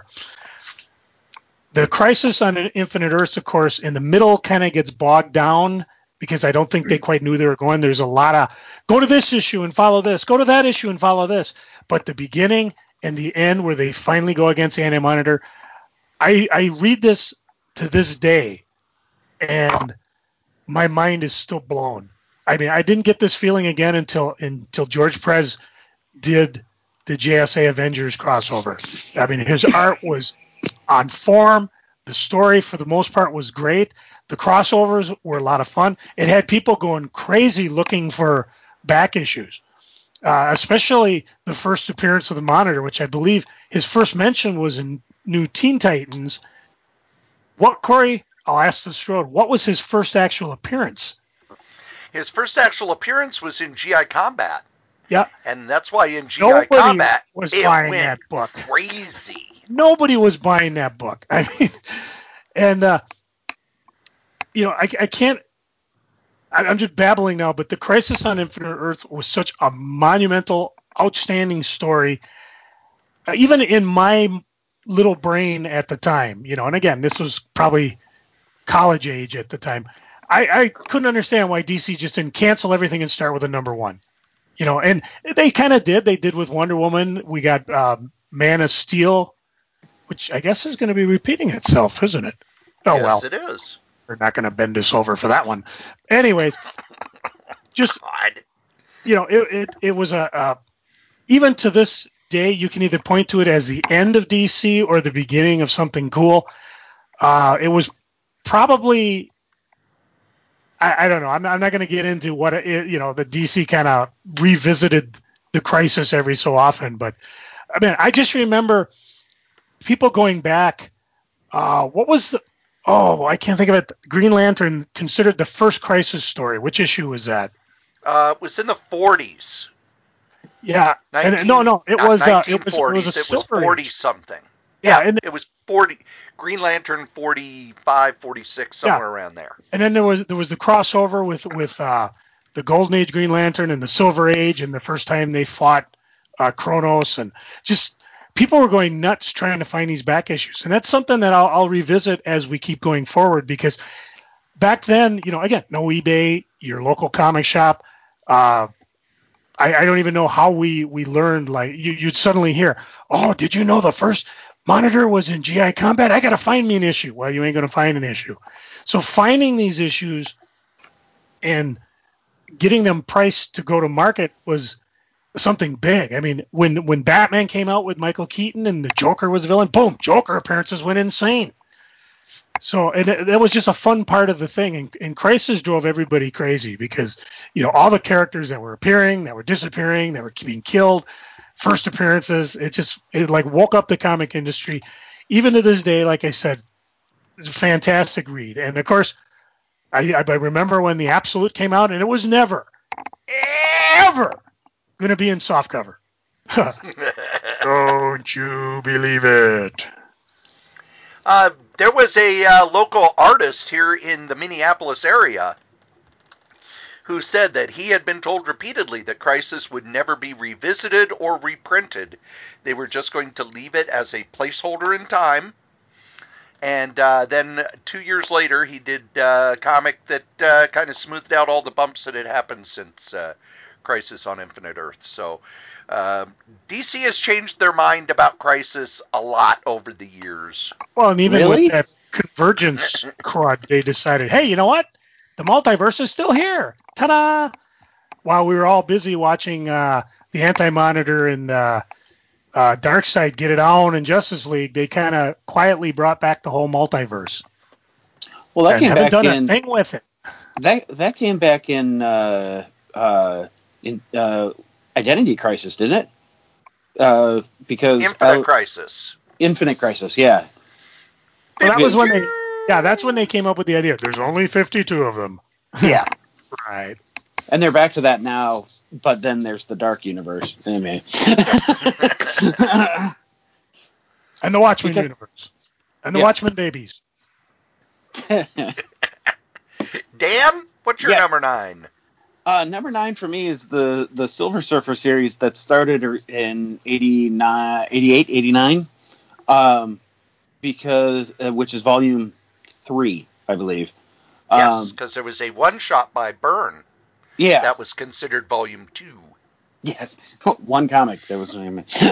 The Crisis on Infinite Earths, of course, in the middle kind of gets bogged down, because I don't think they quite knew they were going. There's a lot of, go to this issue and follow this, go to that issue and follow this. But the beginning and the end, where they finally go against Anti-Monitor, I read this to this day, and my mind is still blown. I mean, I didn't get this feeling again until George Perez did the JSA Avengers crossover. I mean, his art was on form. The story, for the most part, was great. The crossovers were a lot of fun. It had people going crazy looking for back issues, especially the first appearance of the Monitor, which I believe his first mention was in New Teen Titans. Corey, I'll ask this road. What was his first actual appearance? His first actual appearance was in GI Combat. Yeah. And that's why in GI Combat was it buying went that book. Crazy. Nobody was buying that book. I mean, and I can't. I'm just babbling now, but the Crisis on Infinite Earth was such a monumental, outstanding story. Even in my little brain at the time, and again, this was probably college age at the time. I couldn't understand why DC just didn't cancel everything and start with a number one. And they kind of did. They did with Wonder Woman. We got Man of Steel, which I guess is going to be repeating itself, isn't it? Oh, yes, well. It is. We're not going to bend us over for that one. Anyways, just, God. it was even to this day, you can either point to it as the end of DC or the beginning of something cool. It was probably, I don't know. I'm not going to get into what, the DC kind of revisited the Crisis every so often. But, I mean, I just remember people going back. What was I can't think of it. Green Lantern considered the first Crisis story. Which issue was that? It was in the 40s. Yeah, 19, and no, it not was a 1940s. It was Silver 40 Age. something. Yeah, Yeah, and it was 40. Green Lantern 45, 46, yeah, somewhere around there. and then there was the crossover with the Golden Age Green Lantern and the Silver Age, and the first time they fought Kronos, and just people were going nuts trying to find these back issues, and that's something that I'll revisit as we keep going forward, because back then, again, no eBay, your local comic shop. I don't even know how we learned. Like you'd suddenly hear, "Oh, did you know the first Monitor was in GI Combat? I got to find me an issue." Well, you ain't going to find an issue. So finding these issues and getting them priced to go to market was something big. I mean, when Batman came out with Michael Keaton and the Joker was the villain, boom, Joker appearances went insane. So, and that was just a fun part of the thing. And Crisis drove everybody crazy because, all the characters that were appearing, that were disappearing, that were being killed, first appearances, it like woke up the comic industry. Even to this day, like I said, it's a fantastic read. And of course, I remember when the Absolute came out, and it was never, ever going to be in softcover. Don't you believe it? There was a local artist here in the Minneapolis area who said that he had been told repeatedly that Crisis would never be revisited or reprinted. They were just going to leave it as a placeholder in time. And then 2 years later, he did a comic that kind of smoothed out all the bumps that had happened since Crisis on Infinite Earths. So DC has changed their mind about Crisis a lot over the years. Well, and even Really? with that Convergence crud, they decided, hey, you know what? The multiverse is still here. Ta-da! While we were all busy watching the Anti-Monitor and Darkseid get it on in Justice League, they kind of quietly brought back the whole multiverse. Well, that and came haven't back done in. a thing with it. That came back in Identity Crisis, didn't it? Because Infinite Crisis, yeah. Well, that was when that's when they came up with the idea. There's only 52 of them. Yeah. Right. And they're back to that now, but then there's the Dark Universe. Anyway. And the Watchmen universe. And the Watchmen babies. Dan, what's your number 9? Number 9 for me is the Silver Surfer series that started in 88, 89, because which is volume 3, I believe. Yes, because there was a one-shot by Byrne. Yeah. That was considered volume 2. Yes. One comic. That was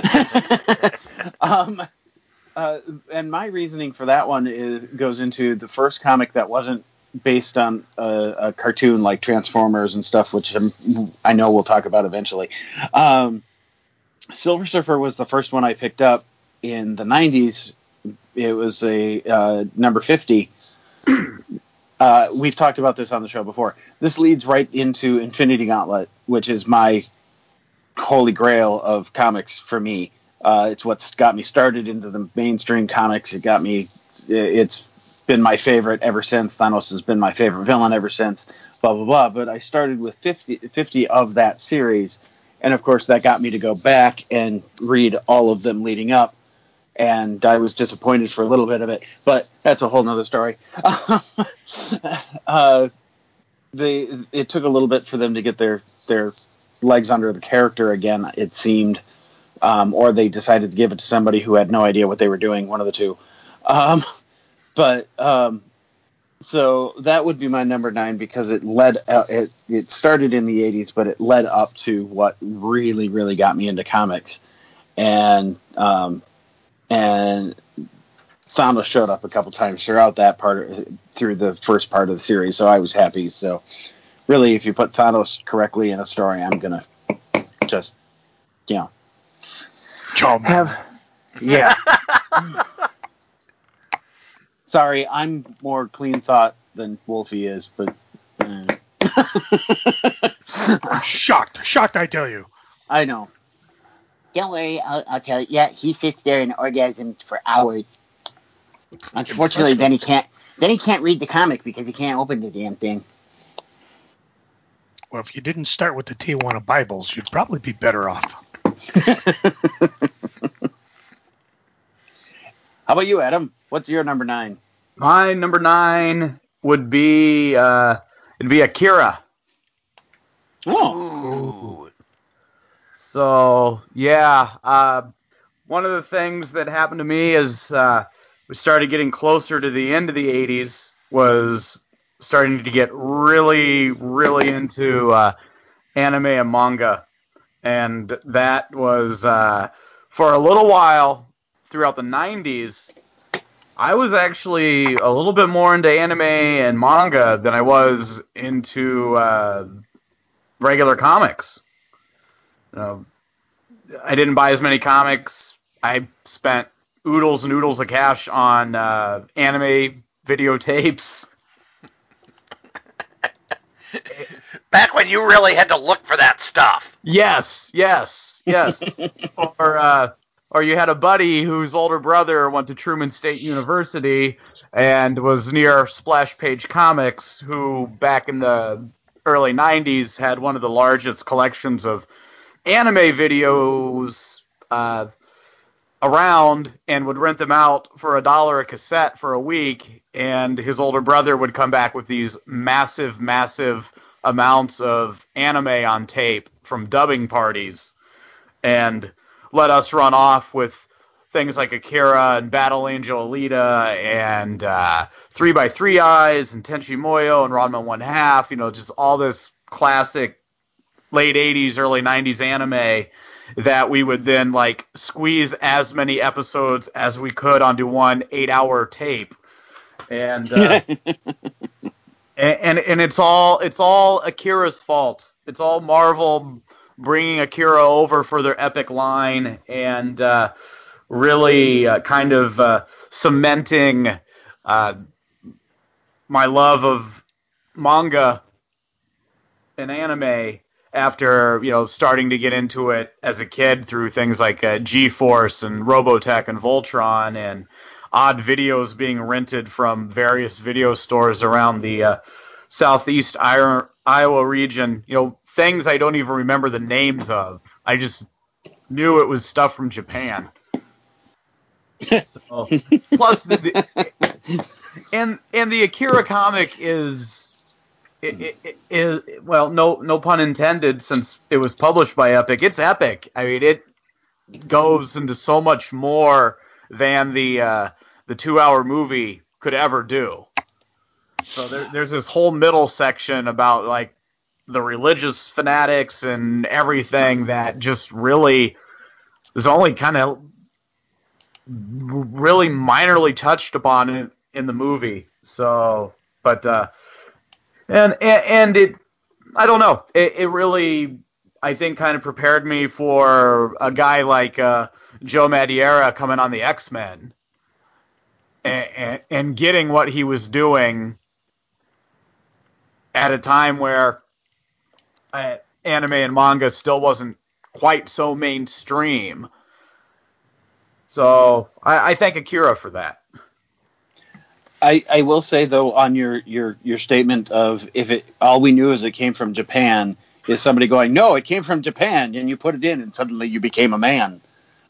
and my reasoning for that one goes into the first comic that wasn't based on a cartoon like Transformers and stuff, which I know we'll talk about eventually. Silver Surfer was the first one I picked up in the 90s. It was a number 50. We've talked about this on the show before. This leads right into Infinity Gauntlet, which is my holy grail of comics for me. It's what's got me started into the mainstream comics. It's been my favorite ever since. Thanos has been my favorite villain ever since, blah, blah, blah. But I started with 50 of that series. And, of course, that got me to go back and read all of them leading up. And I was disappointed for a little bit of it. But that's a whole nother story. It took a little bit for them to get their legs under the character again, it seemed. Or they decided to give it to somebody who had no idea what they were doing, one of the two. So that would be my number 9 because it it started in the 80s, but it led up to what really, really got me into comics. And Thanos showed up a couple times throughout through the first part of the series, so I was happy. So really, if you put Thanos correctly in a story, I'm going to just, yeah. Sorry, I'm more clean thought than Wolfie is, but shocked, I tell you. I know. Don't worry, I'll tell you. Yeah, he sits there and orgasms for hours. Unfortunately, then he can't read the comic because he can't open the damn thing. Well, if you didn't start with the Tijuana Bibles, you'd probably be better off. How about you, Adam? What's your number 9? My number 9 would be it'd be Akira. Oh. Ooh. So yeah, one of the things that happened to me as we started getting closer to the end of the '80s was starting to get really, really into anime and manga, and that was for a little while throughout the '90s. I was actually a little bit more into anime and manga than I was into regular comics. I didn't buy as many comics. I spent oodles and oodles of cash on anime videotapes. Back when you really had to look for that stuff. Yes. Or you had a buddy whose older brother went to Truman State University and was near Splash Page Comics, who back in the early 90s had one of the largest collections of anime videos around and would rent them out for $1 a cassette for a week, and his older brother would come back with these massive amounts of anime on tape from dubbing parties and let us run off with things like Akira and Battle Angel Alita and 3x3 Eyes and Tenchi Muyo and Ranma 1/2, just all this classic late 80s, early 90s anime that we would then squeeze as many episodes as we could onto one 8-hour tape. And and it's all Akira's fault. It's all Marvel bringing Akira over for their epic line and really kind of cementing my love of manga and anime after starting to get into it as a kid through things like G-Force and Robotech and Voltron and odd videos being rented from various video stores around the southeast Iowa region. Things I don't even remember the names of. I just knew it was stuff from Japan. So, plus, the Akira comic is well, no pun intended, since it was published by Epic. It's epic. I mean, it goes into so much more than the 2-hour movie could ever do. So there's this whole middle section about the religious fanatics and everything that just really is only kind of really minorly touched upon in the movie. So, but and it, I don't know, it really, I think, kind of prepared me for a guy like Joe Madureira coming on the X-Men and getting what he was doing at a time where anime and manga still wasn't quite so mainstream. So I thank Akira for that. I will say, though, on your statement of all we knew is it came from Japan, is somebody going, no, it came from Japan, and you put it in and suddenly you became a man.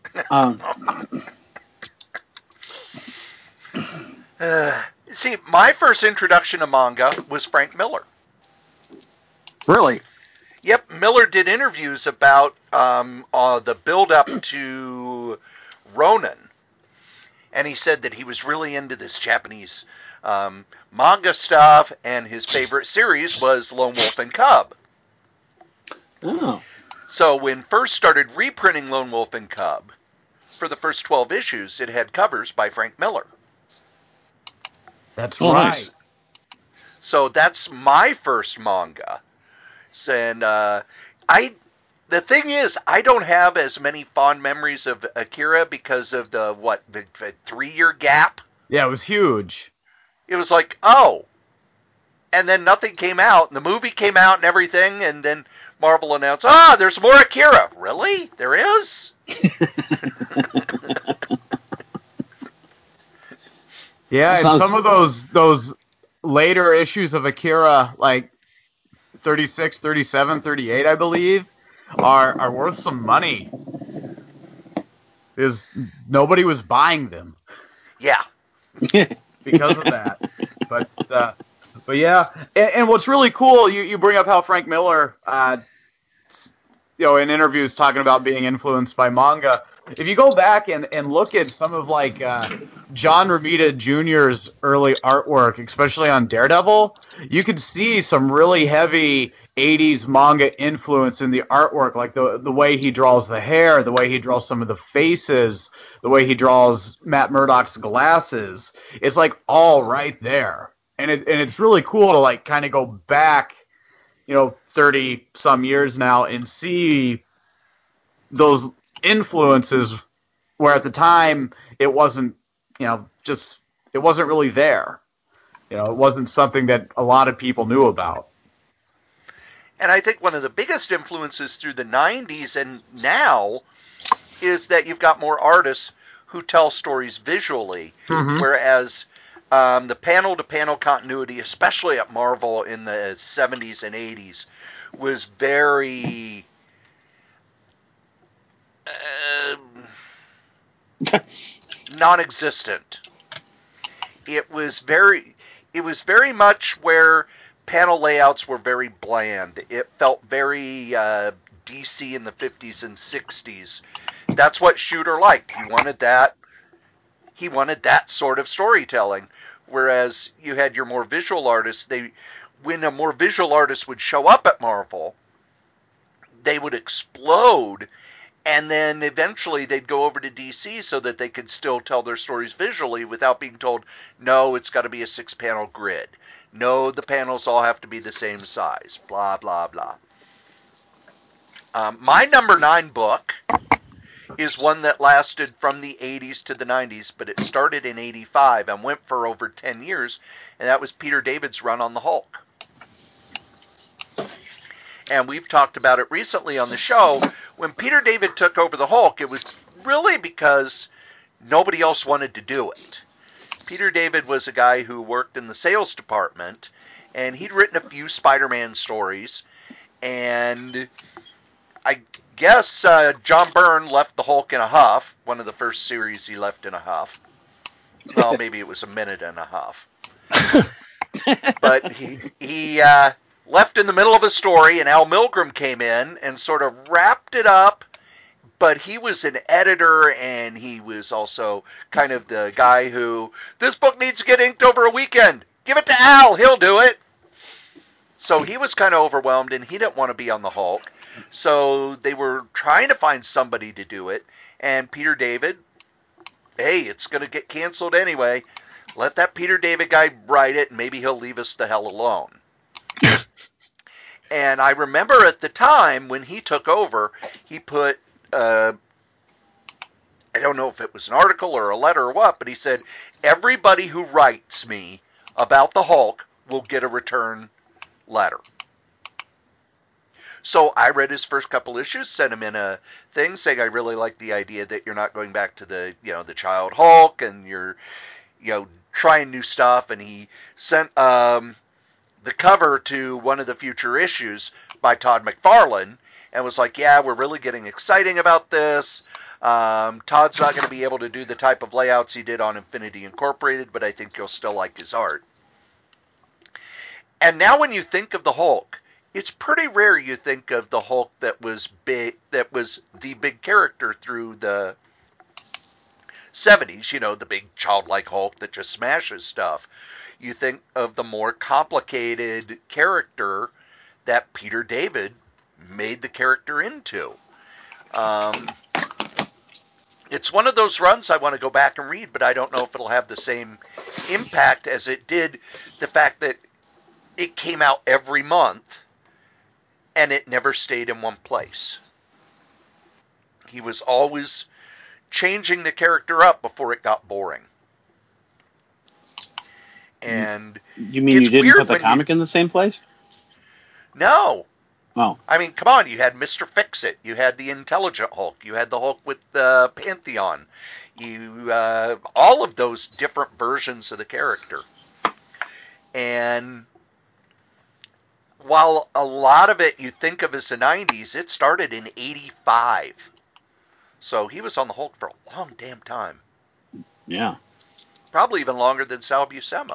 See, my first introduction to manga was Frank Miller. Really? Yep, Miller did interviews about the build-up to Ronin, and he said that he was really into this Japanese manga stuff, and his favorite series was Lone Wolf and Cub. Oh. So when first started reprinting Lone Wolf and Cub, for the first 12 issues, it had covers by Frank Miller. That's right. Nice. So that's my first manga. And the thing is, I don't have as many fond memories of Akira because of the 3-year gap. Yeah, it was huge. It was like, oh, and then nothing came out, and the movie came out and everything, and then Marvel announced, there's more Akira. Really? There is? Yeah, and some of those later issues of Akira, 36, 37, 38, I believe, are worth some money. Because nobody was buying them Yeah. because of that. But yeah, and what's really cool, you bring up how Frank Miller, in interviews talking about being influenced by manga. If you go back and look at some of like John Romita Jr.'s early artwork, especially on Daredevil, you could see some really heavy 80s manga influence in the artwork, like the way he draws the hair, the way he draws some of the faces, the way he draws Matt Murdock's glasses. It's like all right there. And it's really cool to like kind of go back 30 some years now and see those influences where at the time it wasn't, it wasn't really there. It wasn't something that a lot of people knew about. And I think one of the biggest influences through the 90s and now is that you've got more artists who tell stories visually, whereas the panel-to-panel continuity, especially at Marvel in the 70s and 80s, was very non-existent. It was very much where panel layouts were very bland. It felt very DC in the 50s and 60s. That's what Shooter liked. He wanted that sort of storytelling. Whereas you had your more visual artists, when a more visual artist would show up at Marvel, they would explode, and then eventually they'd go over to DC so that they could still tell their stories visually without being told, no, it's got to be a 6-panel grid. No, the panels all have to be the same size. Blah, blah, blah. My number 9 book is one that lasted from the 80s to the 90s, but it started in 85 and went for over 10 years, and that was Peter David's run on the Hulk. And we've talked about it recently on the show. When Peter David took over the Hulk, it was really because nobody else wanted to do it. Peter David was a guy who worked in the sales department, and he'd written a few Spider-Man stories, and I guess John Byrne left the Hulk in a huff, one of the first series he left in a huff. Well, maybe it was a minute and a huff. But he left in the middle of a story, and Al Milgrom came in and sort of wrapped it up, but he was an editor, and he was also kind of the guy who, this book needs to get inked over a weekend. Give it to Al, he'll do it. So he was kind of overwhelmed, and he didn't want to be on the Hulk. So they were trying to find somebody to do it, and Peter David, hey, it's going to get canceled anyway. Let that Peter David guy write it, and maybe he'll leave us the hell alone. And I remember at the time when he took over, he put, I don't know if it was an article or a letter or what, but he said, everybody who writes me about the Hulk will get a return letter. So I read his first couple issues, sent him in a thing saying I really like the idea that you're not going back to the child Hulk, and you're trying new stuff. And he sent the cover to one of the future issues by Todd McFarlane and was like, yeah, we're really getting exciting about this. Todd's not going to be able to do the type of layouts he did on Infinity Incorporated, but I think you'll still like his art. And now when you think of the Hulk, it's pretty rare you think of the Hulk that was big, that was the big character through the 70s, the big childlike Hulk that just smashes stuff. You think of the more complicated character that Peter David made the character into. It's one of those runs I want to go back and read, but I don't know if it'll have the same impact as it did the fact that it came out every month and it never stayed in one place. He was always changing the character up before it got boring. And you mean you didn't put the comic in the same place? No. Oh. I mean, come on. You had Mr. Fix-It. You had the Intelligent Hulk. You had the Hulk with the Pantheon. All of those different versions of the character. And while a lot of it you think of as the 90s, it started in 85. So he was on the Hulk for a long damn time. Yeah. Probably even longer than Sal Buscema.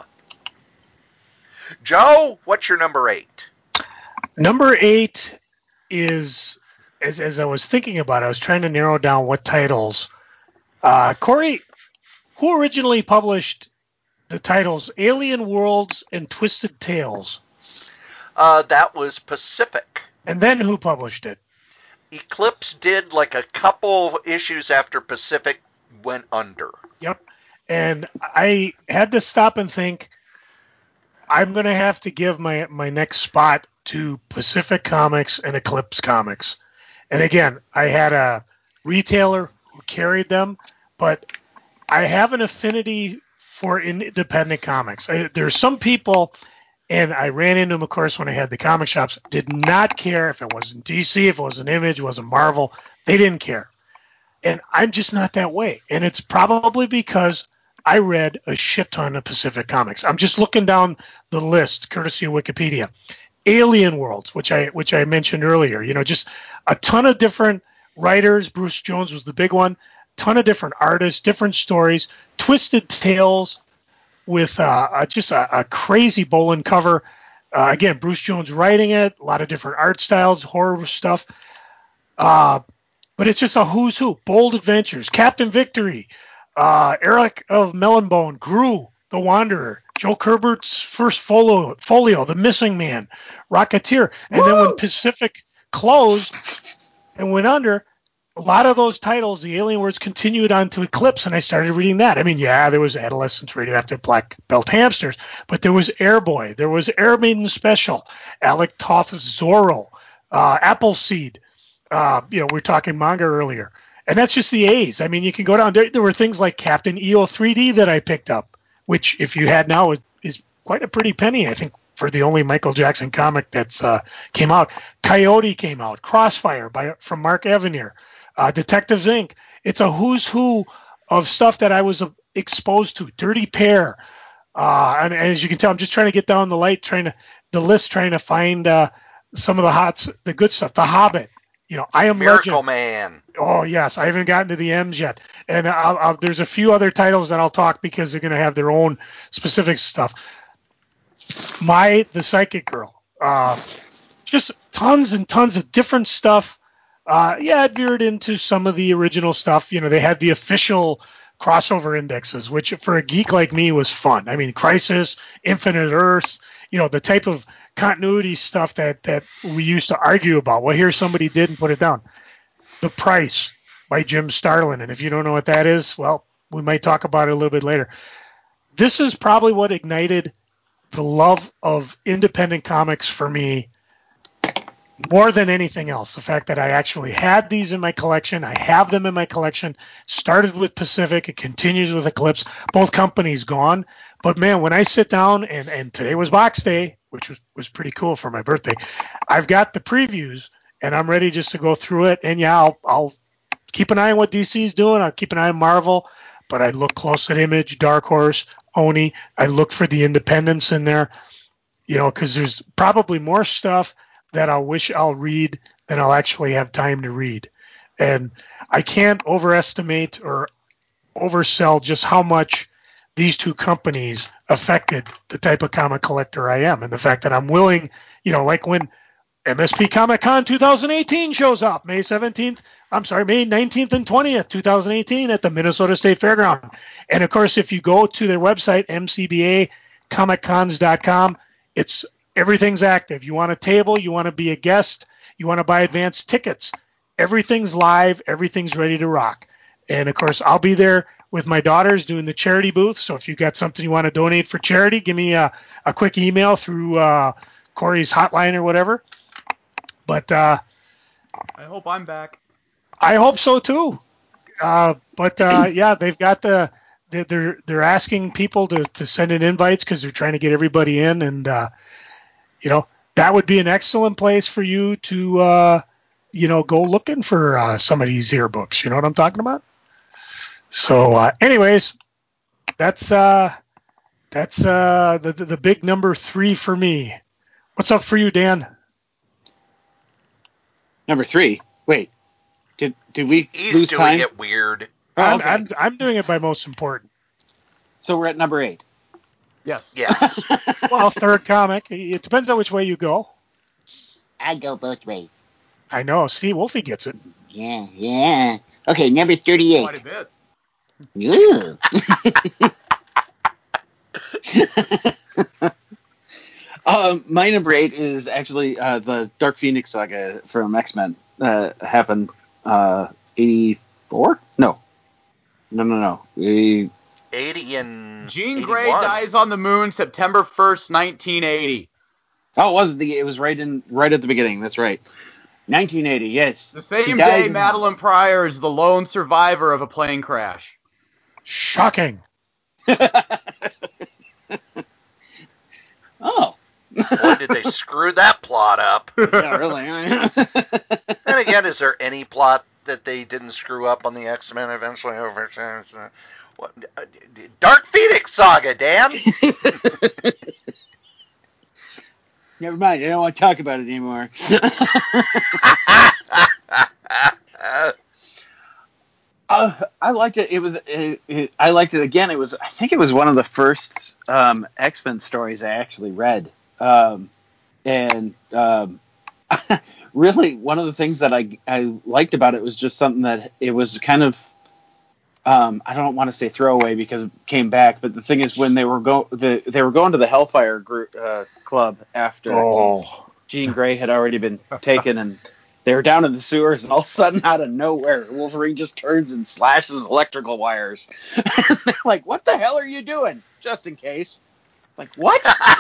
Joe, what's your number 8? Number 8 is, as I was thinking about it, I was trying to narrow down what titles. Corey, who originally published the titles Alien Worlds and Twisted Tales? That was Pacific. And then who published it? Eclipse did like a couple issues after Pacific went under. Yep. And I had to stop and think, I'm going to have to give my next spot to Pacific Comics and Eclipse Comics. And again, I had a retailer who carried them, but I have an affinity for independent comics. There's some people, and I ran into them, of course, when I had the comic shops, did not care if it wasn't DC, if it was an Image, wasn't Marvel. They didn't care. And I'm just not that way. And it's probably because I read a shit ton of Pacific Comics. I'm just looking down the list, courtesy of Wikipedia. Alien Worlds, which I mentioned earlier. You know, just a ton of different writers. Bruce Jones was the big one. Ton of different artists, different stories. Twisted Tales with just a crazy Bolin cover. Again, Bruce Jones writing it. A lot of different art styles, horror stuff. But it's just a who's who. Bold Adventures, Captain Victory, Eric of Melonbone, Gru, The Wanderer, Joe Kerbert's first folio, The Missing Man, Rocketeer. And then when Pacific closed and went under, a lot of those titles, the Alien Worlds, continued on to Eclipse, and I started reading that. I mean, yeah, there was Adolescence, Radioactive, Black Belt Hamsters, but there was Airboy, there was Air Maiden Special, Alec Toth's Zorro, Appleseed. We were talking manga earlier. And that's just the A's. I mean, you can go down. There were things like Captain EO 3D that I picked up, which, if you had now, is quite a pretty penny, I think, for the only Michael Jackson comic that's came out. Coyote came out. Crossfire from Mark Evanier. Detectives Inc. It's a who's who of stuff that I was exposed to. Dirty Pair. And as you can tell, I'm just trying to get down the list, trying to find some of the good stuff. The Hobbit. You know, I Am Miracle Legend. Man. Oh, yes. I haven't gotten to the M's yet. And there's a few other titles that I'll talk because they're going to have their own specific stuff. The Psychic Girl. Just tons and tons of different stuff. It veered into some of the original stuff. You know, they had the official crossover indexes, which for a geek like me was fun. I mean, Crisis, Infinite Earths, you know, the type of continuity stuff that we used to argue about. Well, here somebody did and put it down. The Price by Jim Starlin. And if you don't know what that is, well, we might talk about it a little bit later. This is probably what ignited the love of independent comics for me more than anything else. The fact that I actually had these in my collection. I have them in my collection. Started with Pacific. It continues with Eclipse. Both companies gone. But, man, when I sit down, and today was Box Day, which was pretty cool for my birthday, I've got the previews, and I'm ready just to go through it. And, yeah, I'll keep an eye on what DC's doing. I'll keep an eye on Marvel. But I look close at Image, Dark Horse, Oni. I look for the independents in there, you know, because there's probably more stuff that I wish I'll read than I'll actually have time to read. And I can't overestimate or oversell just how much these two companies affected the type of comic collector I am. And the fact that I'm willing, you know, like when MSP Comic Con 2018 shows up, May 19th and 20th, 2018 at the Minnesota State Fairground. And, of course, if you go to their website, mcbacomiccons.com, everything's active. You want a table, you want to be a guest, you want to buy advanced tickets. Everything's live, everything's ready to rock. And, of course, I'll be there with my daughters doing the charity booth. So if you got something you want to donate for charity, give me a quick email through Corey's hotline or whatever. But I hope I'm back. I hope so, too. They've got they're asking people to send in invites because they're trying to get everybody in. And, that would be an excellent place for you to, go looking for some of these yearbooks. You know what I'm talking about? So, anyways, that's the big number 3 for me What's up for you, Dan? Number 3. Wait, did we He's lose doing time? it weird. Oh, okay. I'm doing it by most important. So we're at number 8. Yes. Yes. Well, third comic. It depends on which way you go. I go both ways. I know. Steve Wolfie gets it. Yeah. Okay, number 38. Quite a bit. Ooh. My number 8 is actually the Dark Phoenix saga from X-Men. Happened 84? No. 80 and Jean 81. Grey dies on the moon September 1st, 1980. Oh, it was right at the beginning. That's right. 1980. Yes. The She same died day in- Madeline Pryor is the lone survivor of a plane crash. Shocking. Oh. Boy, did they screw that plot up. Yeah, really. And again, is there any plot that they didn't screw up on the X-Men eventually over time? What, Dark Phoenix saga, Dan. Never mind. I don't want to talk about it anymore. I liked it. I liked it again. I think it was one of the first X-Men stories I actually read. Really, one of the things that I liked about it was just something that it was kind of, I don't want to say throwaway because it came back, but the thing is when they were going to the Hellfire group, club after Jean Grey had already been taken, and they were down in the sewers, and all of a sudden, out of nowhere, Wolverine just turns and slashes electrical wires. And they're like, "What the hell are you doing?" Just in case. Like, what?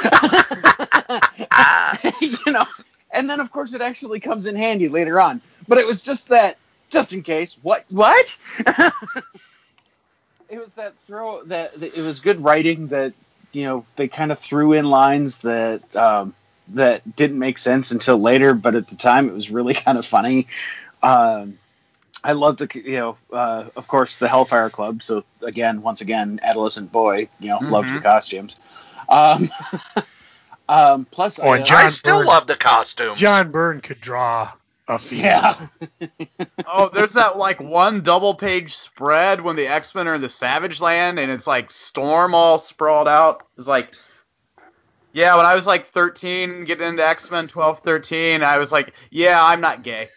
And then of course it actually comes in handy later on. But it was just that, just in case. What? It was that it was good writing that, they kind of threw in lines that didn't make sense until later, but at the time it was really kind of funny. I loved of course, the Hellfire Club. So once again, adolescent boy, loves the costumes. Plus, I still love the costumes. John Byrne could draw a Phoenix. Yeah. Oh, there's that one double-page spread when the X-Men are in the Savage Land, and it's like Storm all sprawled out. It's like, yeah, when I was like 13, getting into X-Men 12, 13, I was like, yeah, I'm not gay.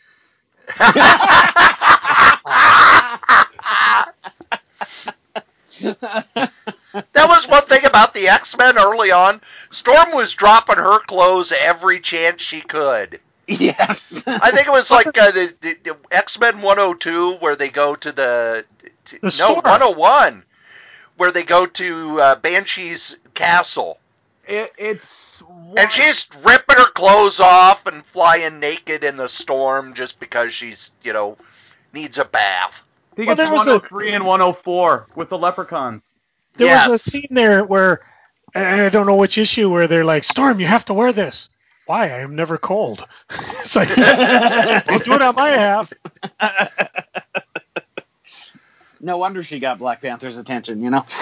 That was one thing about the X-Men early on. Storm was dropping her clothes every chance she could. Yes. I think it was like the X-Men 102 where they go to the store. 101 where they go to Banshee's castle. And she's ripping her clothes off and flying naked in the storm just because she's, needs a bath. I think it's 103 and 104 with the Leprechauns. There was a scene there where, and I don't know which issue, where they're like, Storm, you have to wear this. Why? I am never cold. It's like, I'll do it on my half. No wonder she got Black Panther's attention,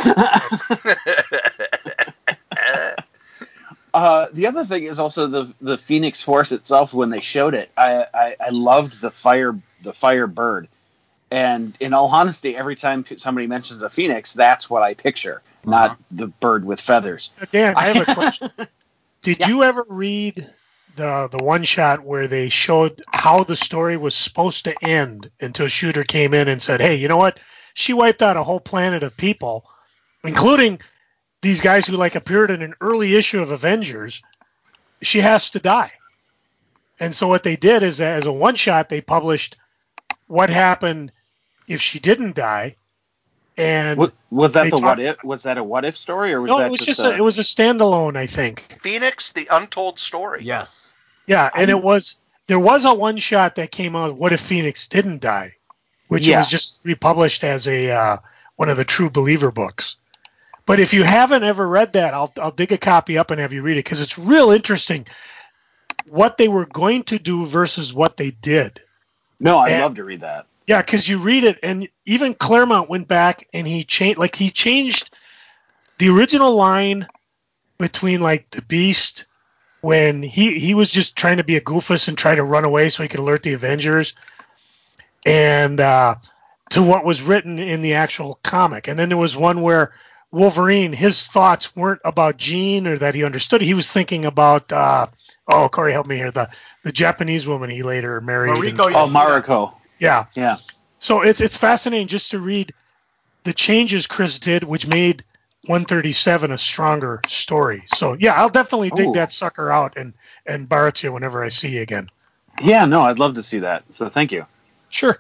The other thing is also the Phoenix Force itself. When they showed it, I loved the fire bird. And in all honesty, every time somebody mentions a phoenix, that's what I picture, not the bird with feathers. Dan, I have a question. Did you ever read the one shot where they showed how the story was supposed to end until Shooter came in and said, hey, you know what? She wiped out a whole planet of people, including these guys who appeared in an early issue of Avengers. She has to die. And so what they did is, as a one shot, they published what happened if she didn't die. And was that what if? Was that a what if story, or was that it was just it was a standalone, I think. Phoenix, the Untold Story. Yes. Yeah, and there was a one shot that came out. What if Phoenix didn't die? Which was just republished as a one of the True Believer books. But if you haven't ever read that, I'll dig a copy up and have you read it because it's real interesting what they were going to do versus what they did. No, I'd love to read that. Yeah, because you read it, and even Claremont went back and he changed the original line between the Beast when he was just trying to be a goofus and try to run away so he could alert the Avengers, and to what was written in the actual comic. And then there was one where Wolverine, his thoughts weren't about Jean or that he understood. He was thinking about, Corey, help me here, the Japanese woman he later married. Mariko Oh, Mariko. Yeah. Yeah. So it's fascinating just to read the changes Chris did, which made 137 a stronger story. So, yeah, I'll definitely dig Ooh. that sucker out and borrow it to you whenever I see you again. Yeah, no, I'd love to see that. So thank you. Sure.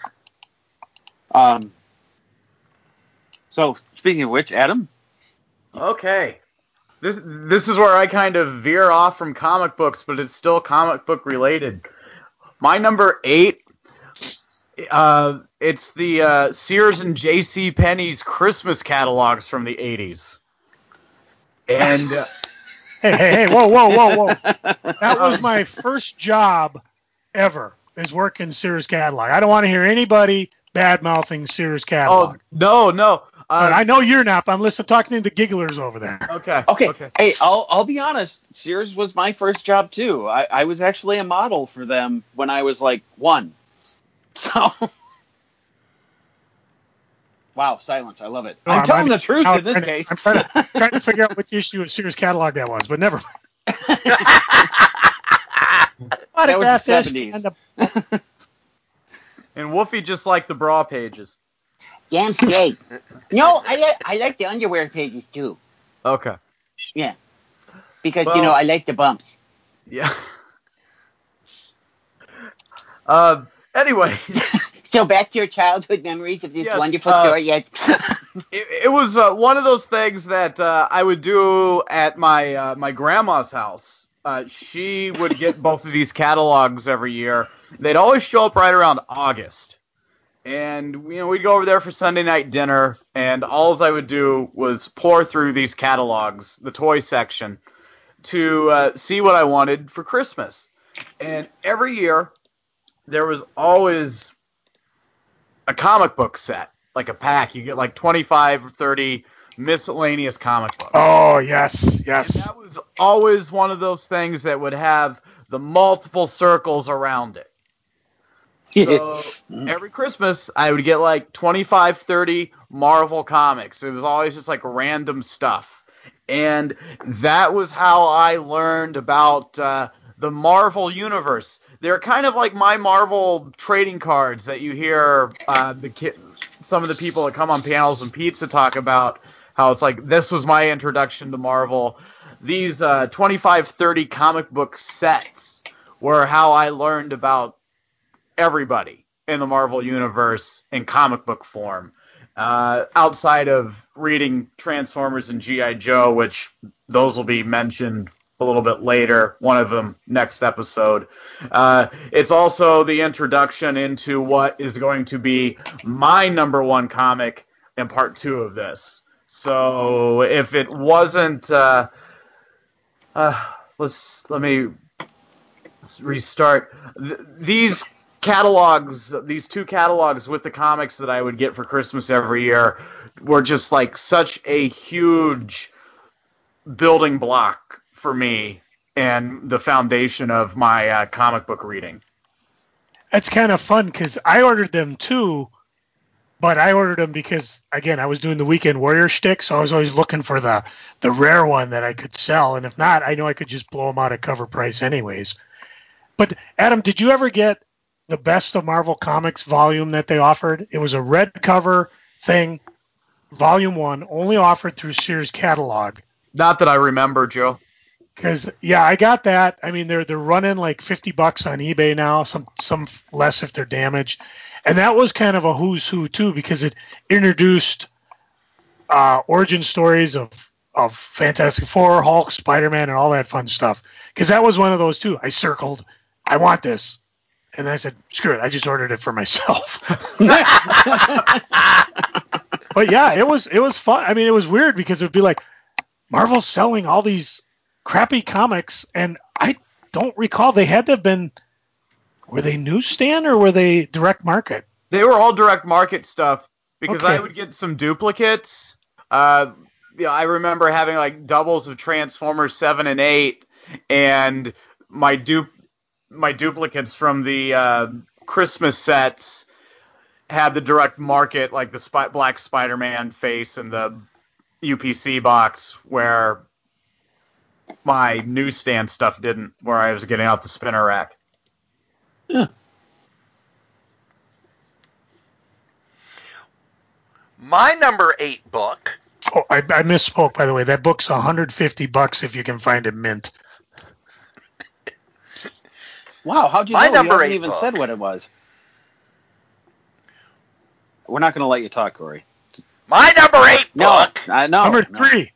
So speaking of which, Adam? Okay. This is where I kind of veer off from comic books, but it's still comic book related. My number 8, it's the Sears and J.C. Penney's Christmas catalogs from the 80s. And Hey, whoa. That was my first job ever, is working Sears catalog. I don't want to hear anybody bad-mouthing Sears catalog. No. I know you're not, but I'm talking to the gigglers over there. Okay. Hey, I'll be honest. Sears was my first job too. I was actually a model for them when I was like 1. So, wow, silence. I love it. No, I'm telling the truth in this case. I'm trying to figure out which issue of Sears catalog that was, but never mind. That was the 70s. And Wolfie just liked the bra pages. Damn straight. No, I like the underwear pages too. Okay. Yeah. Because, Well- I like the bumps. Yeah. Anyway. So back to your childhood memories of this Yes, wonderful story. Yes. It was one of those things that I would do at my grandma's house. She would get both of these catalogs every year. They'd always show up right around August. And, we'd go over there for Sunday night dinner, and all I would do was pour through these catalogs, the toy section, to see what I wanted for Christmas. And every year, there was always a comic book set, like a pack. You get like 25 or 30 miscellaneous comic books. Oh, yes. And that was always one of those things that would have the multiple circles around it. So every Christmas, I would get like 25, 30 Marvel comics. It was always just like random stuff. And that was how I learned about the Marvel Universe. They're kind of like my Marvel trading cards that you hear some of the people that come on Panels and Pizza talk about, how it's like, this was my introduction to Marvel. These 25, 30 comic book sets were how I learned about everybody in the Marvel Universe in comic book form. Outside of reading Transformers and G.I. Joe, which those will be mentioned a little bit later, one of them next episode. It's also the introduction into what is going to be my number 1 comic in part 2 of this. So if it wasn't... let's restart. These catalogs, these 2 catalogs with the comics that I would get for Christmas every year were just like such a huge building block for me and the foundation of my comic book reading. It's kind of fun because I ordered them too, but I ordered them because, again, I was doing the Weekend Warrior shtick, so I was always looking for the rare one that I could sell, and if not, I know I could just blow them out at cover price anyways. But, Adam, did you ever get the Best of Marvel Comics volume that they offered? It was a red cover thing, volume 1, only offered through Sears catalog. Not that I remember, Joe. Because, yeah, I got that. I mean, they're running like $50 on eBay now, some less if they're damaged. And that was kind of a who's who, too, because it introduced origin stories of Fantastic Four, Hulk, Spider-Man, and all that fun stuff. Because that was one of those, too. I circled, I want this. And I said, screw it, I just ordered it for myself. But, yeah, it was fun. I mean, it was weird because it would be like, Marvel's selling all these crappy comics, and I don't recall. They had to have been, were they newsstand or were they direct market? They were all direct market stuff because Okay. I would get some duplicates. I remember having like doubles of Transformers 7 and 8, and my duplicates from the Christmas sets had the direct market, like the Black Spider-Man face and the UPC box, where my newsstand stuff didn't, where I was getting out the spinner rack. Yeah. My number 8 book. Oh, I misspoke, by the way. That book's $150 if you can find it mint. Wow, how'd you My know? number You haven't 8 even book. said what it was. We're not going to let you talk, Corey. My number 8 book No. Number 3.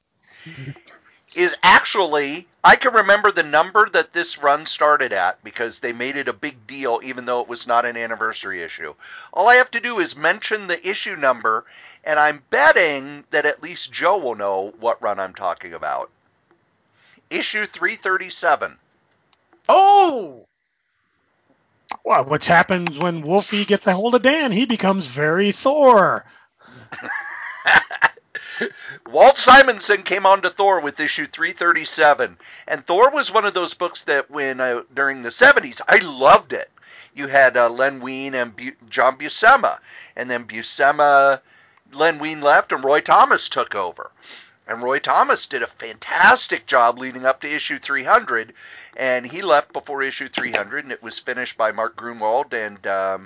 is actually, I can remember the number that this run started at because they made it a big deal even though it was not an anniversary issue. All I have to do is mention the issue number, and I'm betting that at least Joe will know what run I'm talking about. Issue 337. Oh! Well, what's happened when Wolfie gets a hold of Dan? He becomes very Thor. Walt Simonson came on to Thor with issue 337, and Thor was one of those books that when during the 70s, I loved it. You had Len Wein and John Buscema, and then Len Wein left and Roy Thomas took over. And Roy Thomas did a fantastic job leading up to issue 300, and he left before issue 300, and it was finished by Mark Grunwald and,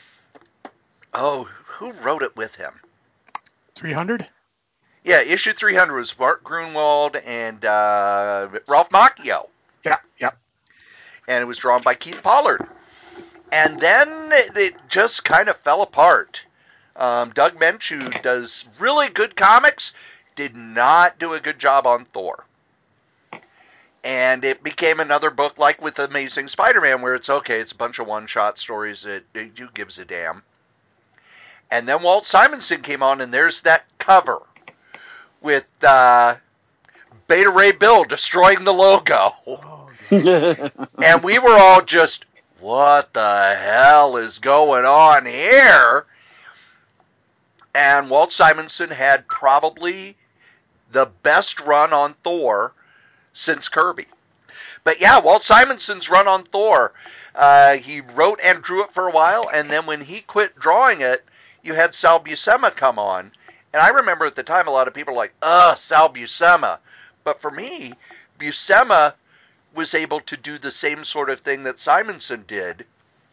who wrote it with him? 300? Yeah, issue 300 was Mark Grunwald and Ralph Macchio. Yeah. And it was drawn by Keith Pollard. And then it just kind of fell apart. Doug Mensch, who does really good comics, did not do a good job on Thor. And it became another book like with Amazing Spider-Man, where it's okay, it's a bunch of one-shot stories that who gives a damn. And then Walt Simonson came on, and there's that cover with Beta Ray Bill destroying the logo. Oh, And we were all just, what the hell is going on here? And Walt Simonson had probably the best run on Thor since Kirby. But yeah, Walt Simonson's run on Thor, he wrote and drew it for a while, and then when he quit drawing it, you had Sal Buscema come on. And I remember at the time a lot of people were like, Sal Buscema. But for me, Buscema was able to do the same sort of thing that Simonson did.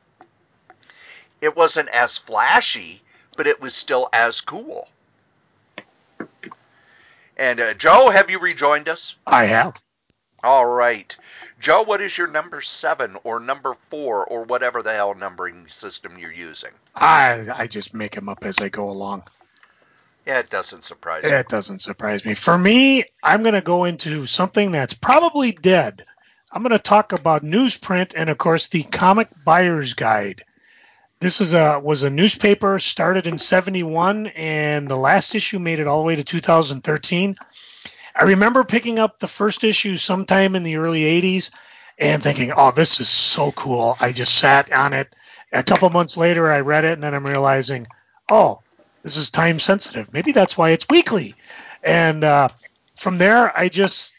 It wasn't as flashy, but it was still as cool. And Joe, have you rejoined us? I have. All right. Joe, what is your number 7 or number 4 or whatever the hell numbering system you're using? I just make them up as I go along. Yeah, it doesn't surprise me. It doesn't surprise me. For me, I'm going to go into something that's probably dead. I'm going to talk about newsprint and, of course, the Comic Buyer's Guide. This was a newspaper, started in 71, and the last issue made it all the way to 2013. I remember picking up the first issue sometime in the early 80s and thinking, oh, this is so cool. I just sat on it. A couple months later, I read it, and then I'm realizing, oh, this is time sensitive. Maybe that's why it's weekly. And from there, I just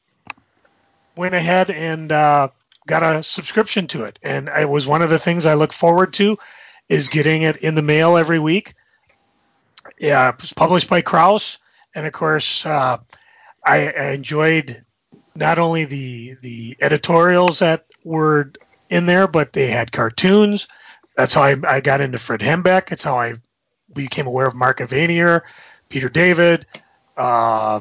went ahead and got a subscription to it. And it was one of the things I look forward to is getting it in the mail every week. Yeah, it was published by Krause. And, of course, I enjoyed not only the editorials that were in there, but they had cartoons. That's how I got into Fred Hembeck. It's how I became aware of Mark Avanier, Peter David, Tony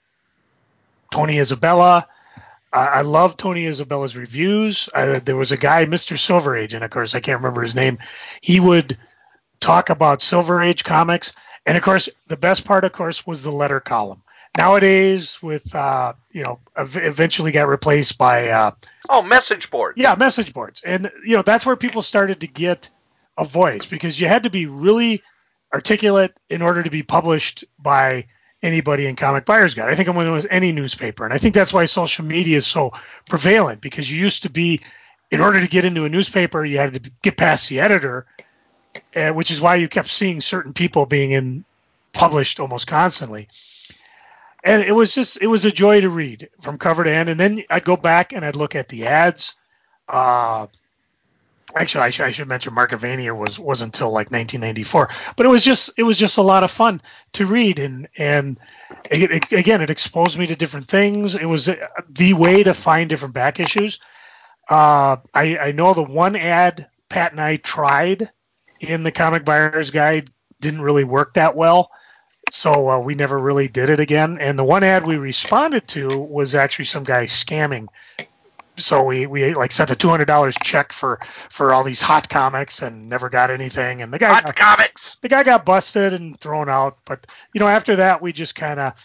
Isabella. I love Tony Isabella's reviews. There was a guy, Mr. Silver Age, and of course I can't remember his name. He would talk about Silver Age comics, and of course the best part, of course, was the letter column. Nowadays, with eventually got replaced by message boards. Yeah, message boards, and that's where people started to get a voice because you had to be really articulate in order to be published by anybody in Comic Buyer's Guide. I think it was any newspaper, and I think that's why social media is so prevalent because you used to be, in order to get into a newspaper, you had to get past the editor, which is why you kept seeing certain people being published almost constantly. And it was a joy to read from cover to end. And then I'd go back and I'd look at the ads. Actually, I should mention Markovania was until like 1994, but it was just a lot of fun to read, and it exposed me to different things. It was the way to find different back issues. I know the one ad Pat and I tried in the Comic Buyer's Guide didn't really work that well, so we never really did it again. And the one ad we responded to was actually some guy scamming. So we like sent a $200 check for all these hot comics and never got anything. And the guy got busted and thrown out. But after that we just kind of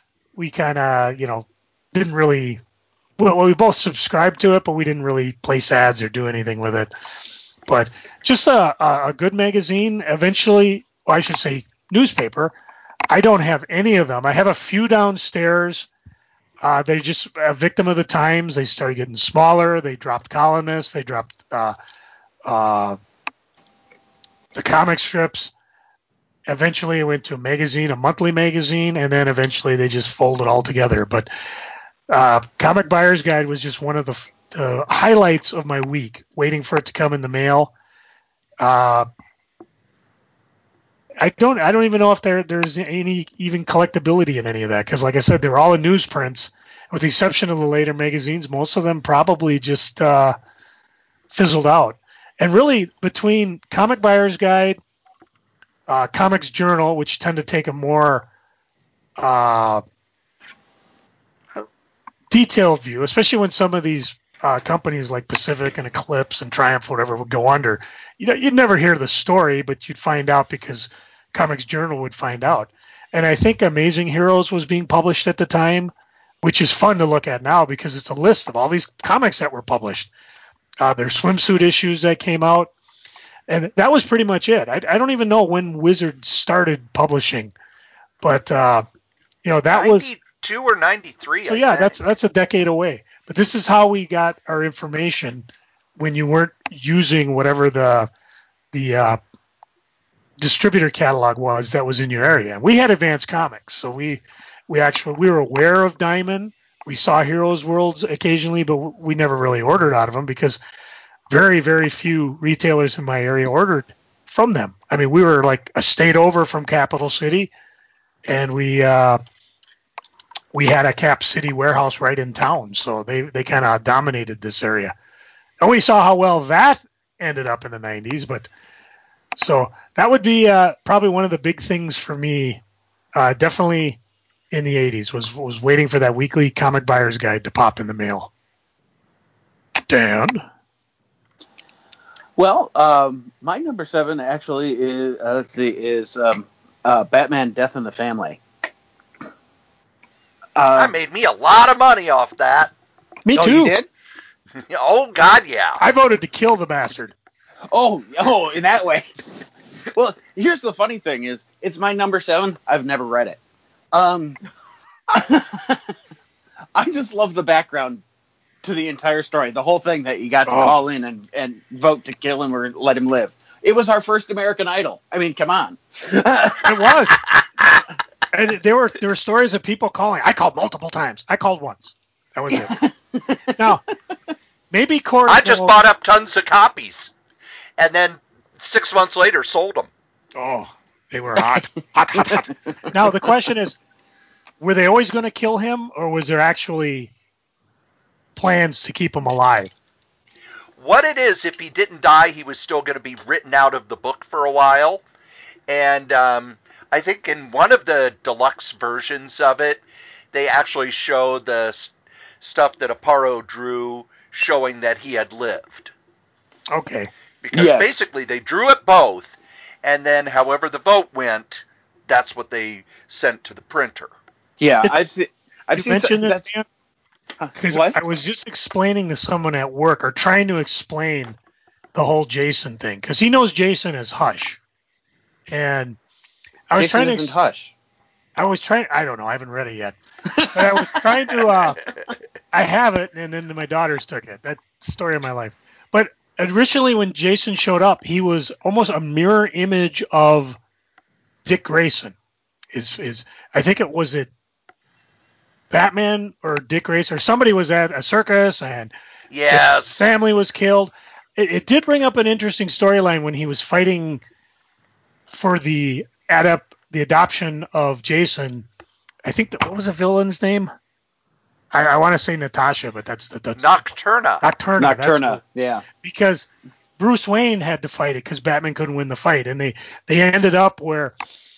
didn't really. Well, we both subscribed to it, but we didn't really place ads or do anything with it. But just a good magazine. Eventually, I should say newspaper. I don't have any of them. I have a few downstairs. They're just a victim of the times. They started getting smaller. They dropped columnists. They dropped the comic strips. Eventually, it went to a monthly magazine, and then eventually they just folded all together. But Comic Buyer's Guide was just one of the highlights of my week, waiting for it to come in the mail. I don't even know if there's any even collectability in any of that, because like I said, they're all in newsprints. With the exception of the later magazines, most of them probably just fizzled out. And really, between Comic Buyer's Guide, Comics Journal, which tend to take a more detailed view, especially when some of these companies like Pacific and Eclipse and Triumph, whatever, would go under. You'd never hear the story, but you'd find out because Comics Journal would find out. And I think Amazing Heroes was being published at the time, which is fun to look at now because it's a list of all these comics that were published. There's swimsuit issues that came out, and that was pretty much it. I don't even know when Wizard started publishing, but that 92 was 92 or 93. so. Yeah, that's a decade away. But this is how we got our information when you weren't using whatever the distributor catalog was that was in your area. And we had Advance Comics, so we were aware of Diamond. We saw Heroes Worlds occasionally, but we never really ordered out of them because very, very few retailers in my area ordered from them. I mean, we were like a state over from Capital City, and we had a Cap City warehouse right in town, so they kind of dominated this area. And we saw how well that ended up in the 90s, but so that would be probably one of the big things for me, definitely in the 80s, was waiting for that weekly Comic Buyer's Guide to pop in the mail. Dan? Well, my number 7 actually is Batman: Death in the Family. That made me a lot of money off that. Me Oh, too. you did? Oh, God, yeah. I voted to kill the bastard. Oh, in that way. Well, here's the funny thing is, it's my number 7. I've never read it. I just love the background to the entire story. The whole thing that you got to call in and vote to kill him or let him live. It was our first American Idol. I mean, come on. It was. And there were stories of people calling. I called multiple times. I called once. That was it. Now, maybe Corey. I just bought up tons of copies, and then 6 months later sold them. Oh, they were hot. hot. Now, the question is, were they always going to kill him, or was there actually plans to keep him alive? What it is, if he didn't die, he was still going to be written out of the book for a while. And I think in one of the deluxe versions of it, they actually show the stuff that Aparo drew showing that he had lived. Okay. Because basically they drew it both, and then however the vote went, that's what they sent to the printer. Yeah, I've seen mentioned this, Dan? Because What? I was just explaining to someone at work, or trying to explain the whole Jason thing, because he knows Jason as Hush, and I was Jason isn't Hush. I don't know, I haven't read it yet, but I was trying to. I have it, and then my daughters took it. That's the story of my life. But originally, when Jason showed up, he was almost a mirror image of Dick Grayson. I think it was Batman or Dick Grayson or somebody was at a circus and Yes. his family was killed. It did bring up an interesting storyline when he was fighting for the adoption of Jason. I think what was the villain's name? I want to say Natasha, but that's Nocturna. Nocturna. Yeah. Because Bruce Wayne had to fight it because Batman couldn't win the fight, and they ended up where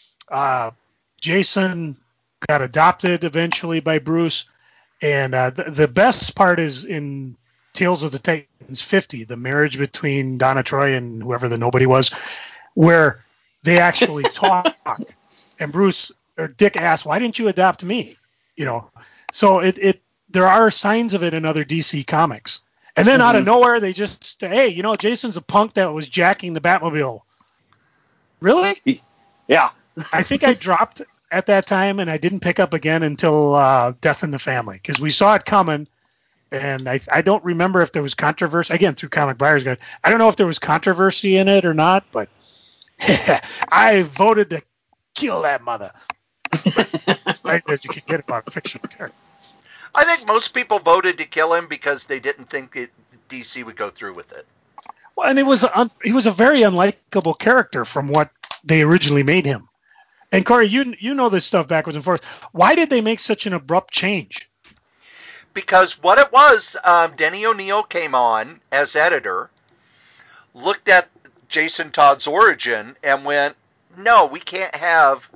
Jason got adopted eventually by Bruce, and the best part is in Tales of the Titans 50, the marriage between Donna Troy and whoever the nobody was, where they actually talk, and Bruce or Dick asked, "Why didn't you adopt me?" So there are signs of it in other DC comics. And then out of nowhere, they just, hey, Jason's a punk that was jacking the Batmobile. Really? Yeah. I think I dropped at that time, and I didn't pick up again until Death in the Family, because we saw it coming, and I don't remember if there was controversy. Again, through Comic Buyer's Guide, I don't know if there was controversy in it or not, but I voted to kill that mother. Right, that you could get about a fictional character. I think most people voted to kill him because they didn't think DC would go through with it. Well, and he was a very unlikable character from what they originally made him. And Corey, you know this stuff backwards and forwards. Why did they make such an abrupt change? Because what it was, Denny O'Neil came on as editor, looked at Jason Todd's origin, and went, "No, we can't have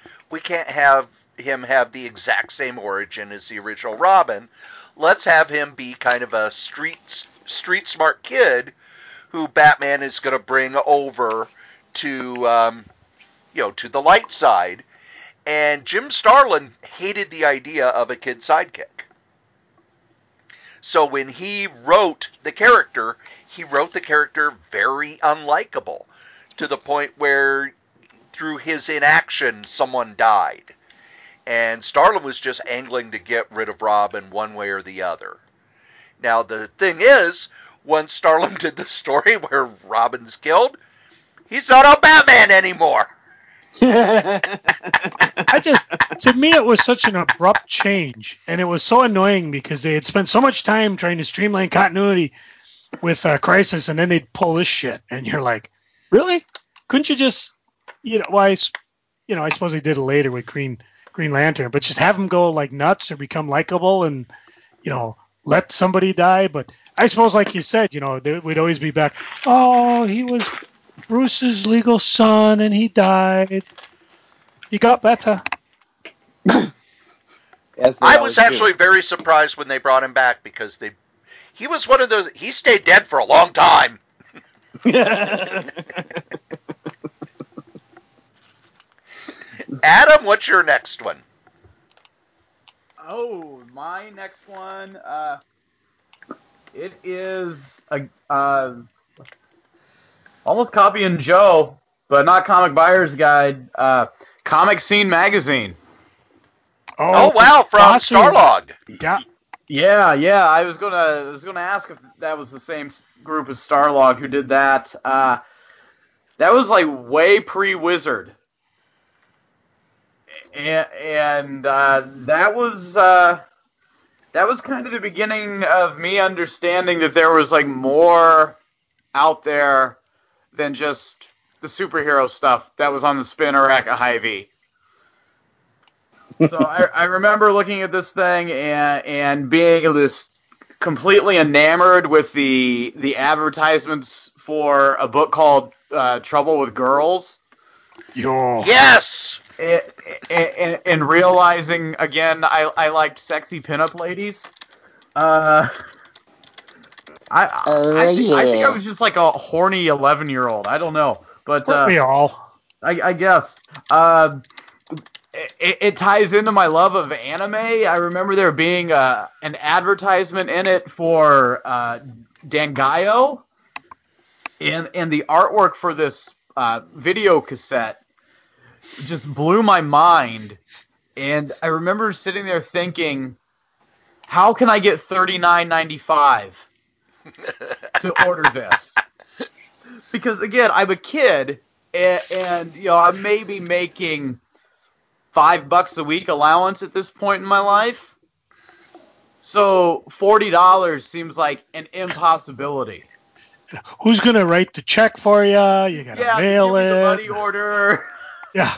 him have the exact same origin as the original Robin. Let's have him be kind of a street smart kid who Batman is going to bring over to to the light side." And Jim Starlin hated the idea of a kid sidekick. So when he wrote the character very unlikable, to the point where through his inaction someone died. And Starlin was just angling to get rid of Robin one way or the other. Now, the thing is, once Starlin did the story where Robin's killed, he's not on Batman anymore. To me, it was such an abrupt change, and it was so annoying because they had spent so much time trying to streamline continuity with Crisis, and then they'd pull this shit, and you're like, really? Couldn't you just, I suppose they did it later with Green Lantern, but just have him go like nuts or become likable and, let somebody die. But I suppose, like you said, they would always be back. Oh, he was Bruce's legal son and he died. He got better. I was actually very surprised when they brought him back because he was one of those, he stayed dead for a long time. Adam, what's your next one? Oh, my next one. It is almost copying Joe, but not Comic Buyer's Guide. Comic Scene Magazine. Oh wow, from Starlog. Yeah. I was gonna ask if that was the same group as Starlog who did that. That was like way pre-Wizard. And that was kind of the beginning of me understanding that there was like more out there than just the superhero stuff that was on the spinner rack at Hy-Vee. So I remember looking at this thing and being just completely enamored with the advertisements for a book called Trouble with Girls. Yes! And realizing, again, I liked sexy pinup ladies. I think I was just like a horny 11-year-old. I don't know. But we all? I guess. It ties into my love of anime. I remember there being an advertisement in it for Dangayo. And the artwork for this video cassette just blew my mind. And I remember sitting there thinking, how can I get $39.95 to order this? Because again, I'm a kid, and I'm maybe making $5 a week allowance at this point in my life. So $40 seems like an impossibility. Who's going to write the check for you? You got to Yeah, mail give me the it. money order. Yeah.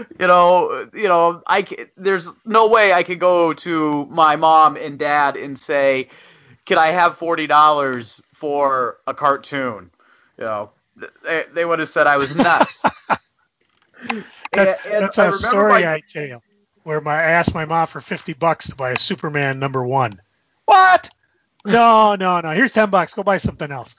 There's no way I could go to my mom and dad and say, "Can I have $40 for a cartoon?" You know, they would have said I was nuts. and That's I a remember story I tell, where I asked my mom for $50 to buy a Superman #1. What? No. Here's $10. Go buy something else.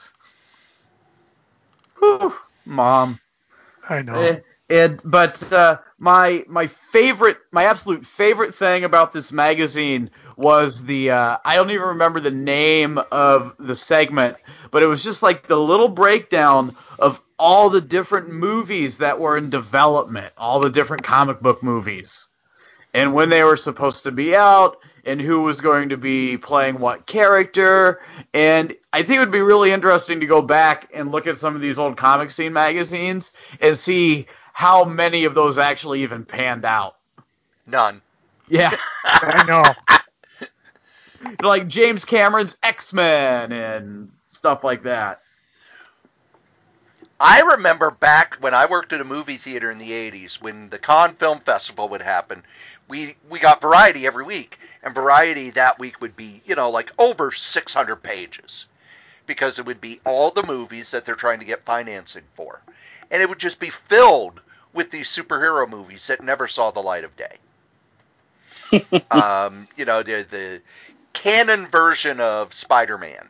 Whew, Mom. I know. But my absolute favorite thing about this magazine was I don't even remember the name of the segment, but it was just like the little breakdown of all the different movies that were in development, all the different comic book movies, and when they were supposed to be out, and who was going to be playing what character. And I think it would be really interesting to go back and look at some of these old comic scene magazines and see how many of those actually even panned out. None. Yeah. I know. Like James Cameron's X-Men and stuff like that. I remember back when I worked at a movie theater in the 80s, when the Cannes Film Festival would happen, we got Variety every week, and Variety that week would be, like over 600 pages, because it would be all the movies that they're trying to get financing for. And it would just be filled with these superhero movies that never saw the light of day. The canon version of Spider-Man,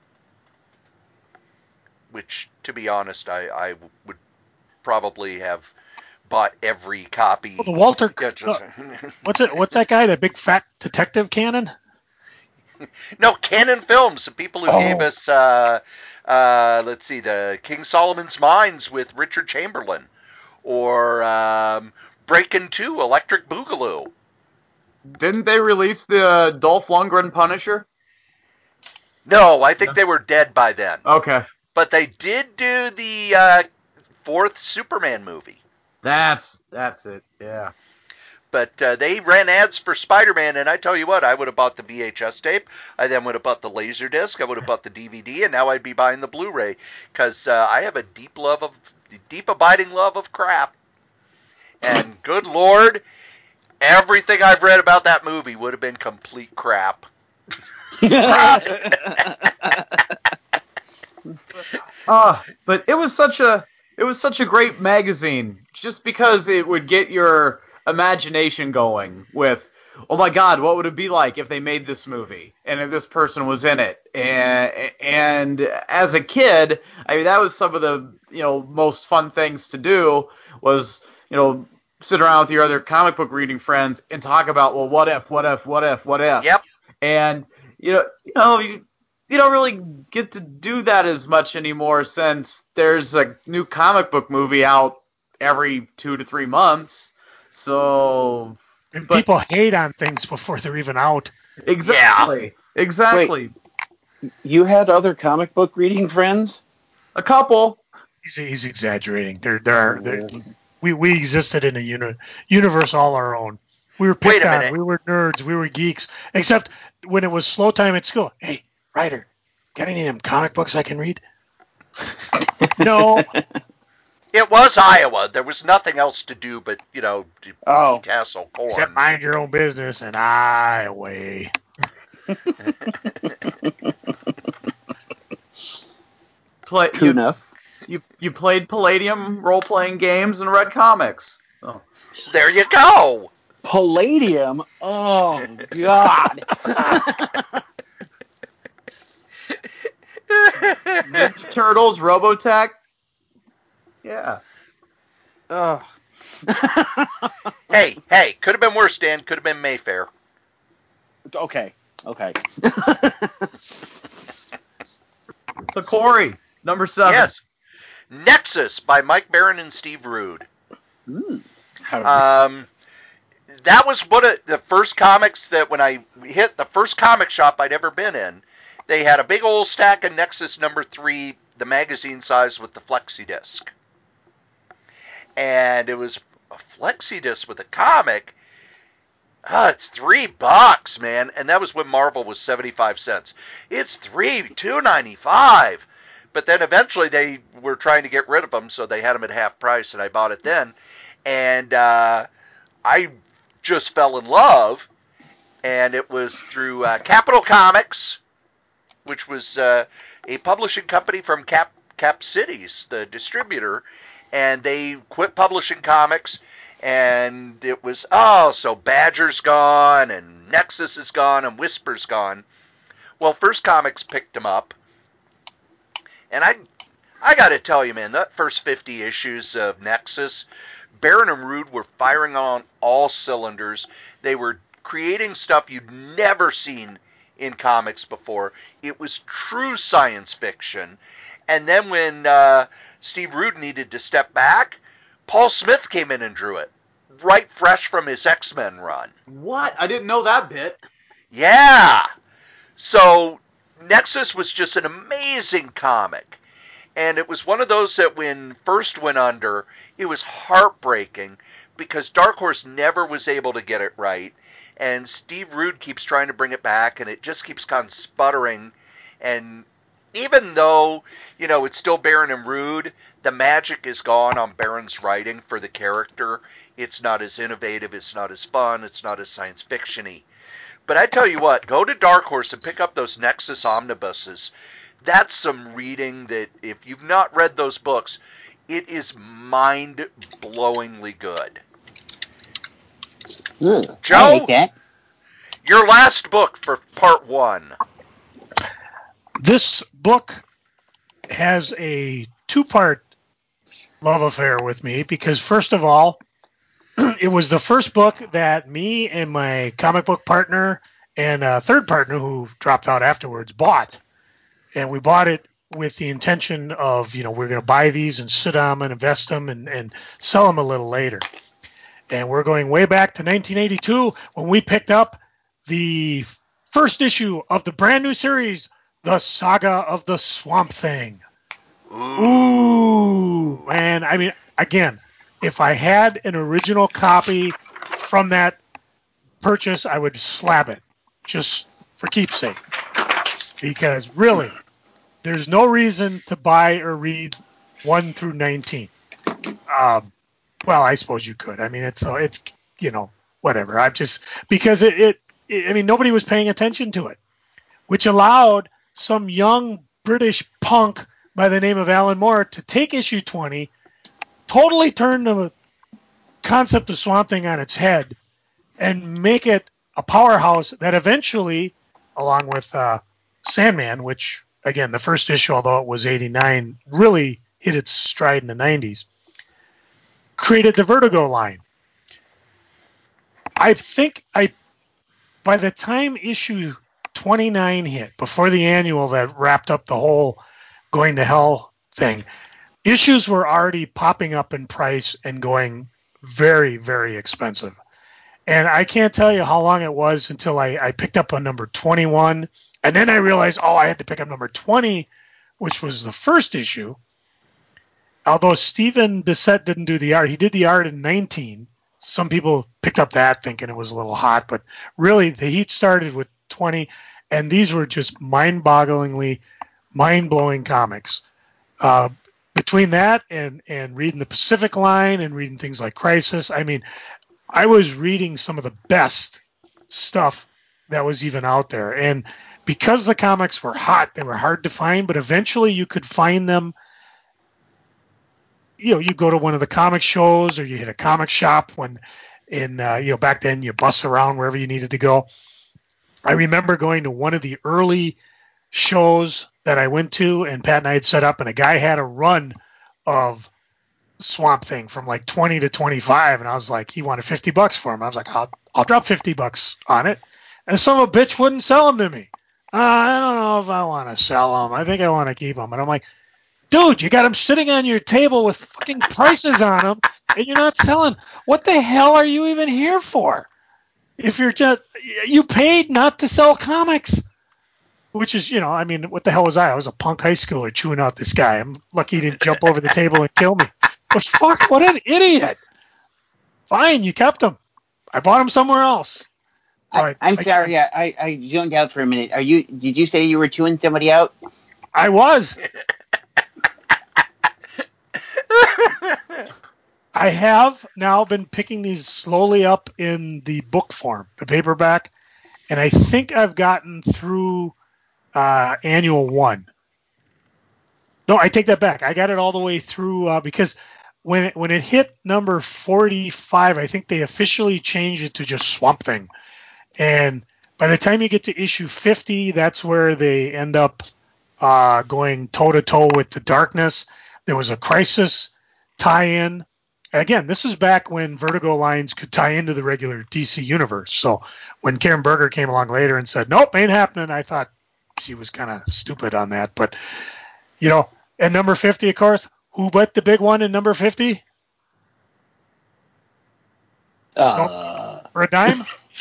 which, to be honest, I would probably have bought every copy. Well, the Walter. What's that guy? The big fat detective Cannon? No, Canon Films, the people who gave us, let's see, the King Solomon's Mines with Richard Chamberlain, or Breakin' 2, Electric Boogaloo. Didn't they release the Dolph Lundgren Punisher? No, I think they were dead by then. Okay. But they did do the fourth Superman movie. That's it, yeah. But they ran ads for Spider-Man, and I tell you what, I would have bought the VHS tape. I then would have bought the Laserdisc. I would have bought the DVD, and now I'd be buying the Blu-ray, because I have a deep abiding love of crap. And good Lord, everything I've read about that movie would have been complete crap. But it was such a great magazine, just because it would get your imagination going with, oh my God, what would it be like if they made this movie and if this person was in it? And as a kid, I mean, that was some of the most fun things to do, was sit around with your other comic book reading friends and talk about, well, what if. Yep. And you don't really get to do that as much anymore, since there's a new comic book movie out every 2 to 3 months. So, and people hate on things before they're even out. Exactly. Yeah. Exactly. Wait, you had other comic book reading friends? A couple. He's exaggerating. We existed in a universe all our own. We were picked on. We were nerds. We were geeks. Except when it was slow time at school. Hey, Ryder, got any of them comic books I can read? No. It was Iowa. There was nothing else to do but, detassel corn. Except mind your own business and Iowa. True enough. You played Palladium role-playing games and read comics. Oh. There you go. Palladium? Oh, God. Ninja Turtles, Robotech. Yeah. Hey, could have been worse, Dan. Could have been Mayfair. Okay. So, Corey, number 7. Yes. Nexus by Mike Baron and Steve Rude. That was one of the first comics that, when I hit the first comic shop I'd ever been in, they had a big old stack of Nexus #3, the magazine size with the flexi disc. And it was a flexi disc with a comic, It's $3, man, and that was when Marvel was 75 cents. It's $2.95. But then eventually they were trying to get rid of them, so they had them at half price, and I bought it then. And I just fell in love, and it was through Capital Comics, which was a publishing company from Cap Cities, the distributor, and they quit publishing comics. And it was, so Badger's gone, and Nexus is gone, and Whisper's gone. Well, First Comics picked them up, and I got to tell you, man, that first 50 issues of Nexus, Baron and Rude were firing on all cylinders. They were creating stuff you'd never seen in comics before. It was true science fiction. And then when Steve Rude needed to step back, Paul Smith came in and drew it, right fresh from his X-Men run. What? I didn't know that bit. Yeah. So Nexus was just an amazing comic. And it was one of those that when first went under, it was heartbreaking because Dark Horse never was able to get it right. And Steve Rude keeps trying to bring it back, and it just keeps kind of sputtering. And even though, it's still Baron and Rude, the magic is gone on Baron's writing for the character. It's not as innovative, it's not as fun, it's not as science fiction-y. But I tell you what, go to Dark Horse and pick up those Nexus omnibuses. That's some reading that, if you've not read those books, it is mind-blowingly good. Joe, I like that. Your last book for part 1. This book has a 2-part love affair with me because, first of all, it was the first book that me and my comic book partner and a third partner who dropped out afterwards bought. And we bought it with the intention of, we're going to buy these and sit on them and invest them and sell them a little later. And we're going way back to 1982 when we picked up the first issue of the brand new series, The Saga of the Swamp Thing. Ooh, man. I mean, again, if I had an original copy from that purchase, I would slap it just for keepsake. Because really, there's no reason to buy or read 1 through 19. Well, I suppose you could. I mean, it's whatever. I'm just because I mean, nobody was paying attention to it, which allowed some young British punk by the name of Alan Moore to take issue 20, totally turn the concept of Swamp Thing on its head, and make it a powerhouse that eventually, along with Sandman, which, again, the first issue, although it was 89, really hit its stride in the 90s, created the Vertigo line. I think by the time issue 29 hit, before the annual that wrapped up the whole Going to Hell thing, issues were already popping up in price and going very, very expensive. And I can't tell you how long it was until I picked up on number 21. And then I realized, I had to pick up number 20, which was the first issue. Although Stephen Bissett didn't do the art. He did the art in 19. Some people picked up that thinking it was a little hot. But really, the heat started with 20. And these were just mind-bogglingly, mind-blowing comics. Between that and reading the Pacific Line and reading things like Crisis, I mean, I was reading some of the best stuff that was even out there. And because the comics were hot, they were hard to find, but eventually you could find them. You go to one of the comic shows or you hit a comic shop back then you bus around wherever you needed to go. I remember going to one of the early shows that I went to, and Pat and I had set up, and a guy had a run of Swamp Thing from like 20 to 25, and I was like, he wanted $50 for him. I was like, I'll drop $50 on it. And some of a bitch wouldn't sell them to me. I don't know if I want to sell them. I think I want to keep them. And I'm like, dude, you got them sitting on your table with fucking prices on them, and you're not selling. What the hell are you even here for? If you paid not to sell comics. Which is, I mean, what the hell was I? I was a punk high schooler chewing out this guy. I'm lucky he didn't jump over the table and kill me. But fuck, what an idiot. Fine, you kept him. I bought him somewhere else. I'm sorry. I zoned out for a minute. Did you say you were chewing somebody out? I was. I have now been picking these slowly up in the book form, the paperback, and I think I've gotten through annual 1. No, I take that back. I got it all the way through because when it hit number 45, I think they officially changed it to just Swamp Thing. And by the time you get to issue 50, that's where they end up going toe-to-toe with the Darkness. There was a Crisis tie-in. Again, this is back when Vertigo lines could tie into the regular DC universe. So when Karen Berger came along later and said, nope, ain't happening, I thought she was kind of stupid on that. But, at number 50, of course, who bet the big one in number 50? For a dime?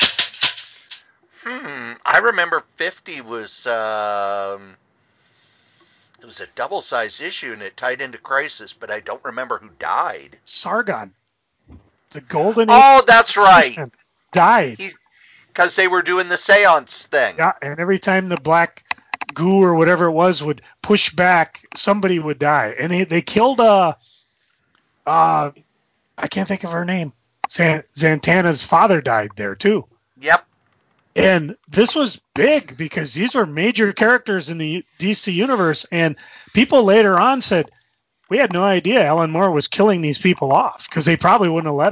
I remember 50 was... it was a double-sized issue, and it tied into Crisis, but I don't remember who died. Sargon. The Golden Oh, that's right. Died. Because they were doing the seance thing. Yeah, and every time the black goo or whatever it was would push back, somebody would die. And they killed I can't think of her name. Zatanna's father died there, too. Yep. And this was big because these were major characters in the DC universe, and people later on said, we had no idea Alan Moore was killing these people off because they probably wouldn't have let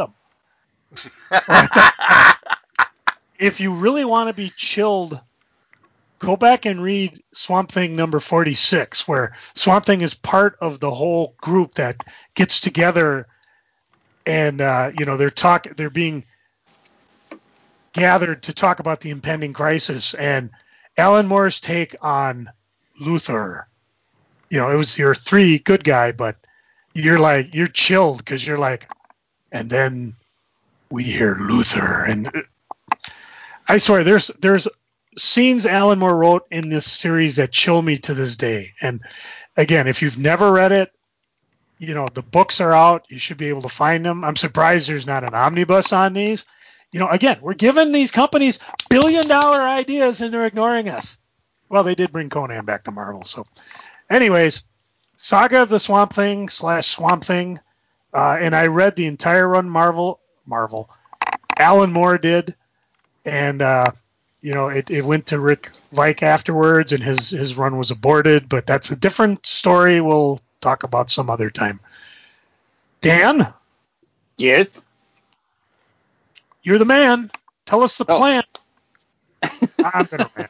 him. If you really want to be chilled, go back and read Swamp Thing number 46, where Swamp Thing is part of the whole group that gets together and, they're being gathered to talk about the impending crisis, and Alan Moore's take on Luthor. It was your 3 good guy, but you're chilled because you're like, and then we hear Luthor. And I swear, there's scenes Alan Moore wrote in this series that chill me to this day. And again, if you've never read it, the books are out. You should be able to find them. I'm surprised there's not an omnibus on these. Again, we're giving these companies billion-dollar ideas, and they're ignoring us. Well, they did bring Conan back to Marvel. So, anyways, Saga of the Swamp Thing / Swamp Thing, and I read the entire run Marvel. Alan Moore did, and it went to Rick Veitch afterwards, and his run was aborted. But that's a different story. We'll talk about some other time. Dan? Yes? You're the man. Tell us the plan. I'm gonna rant.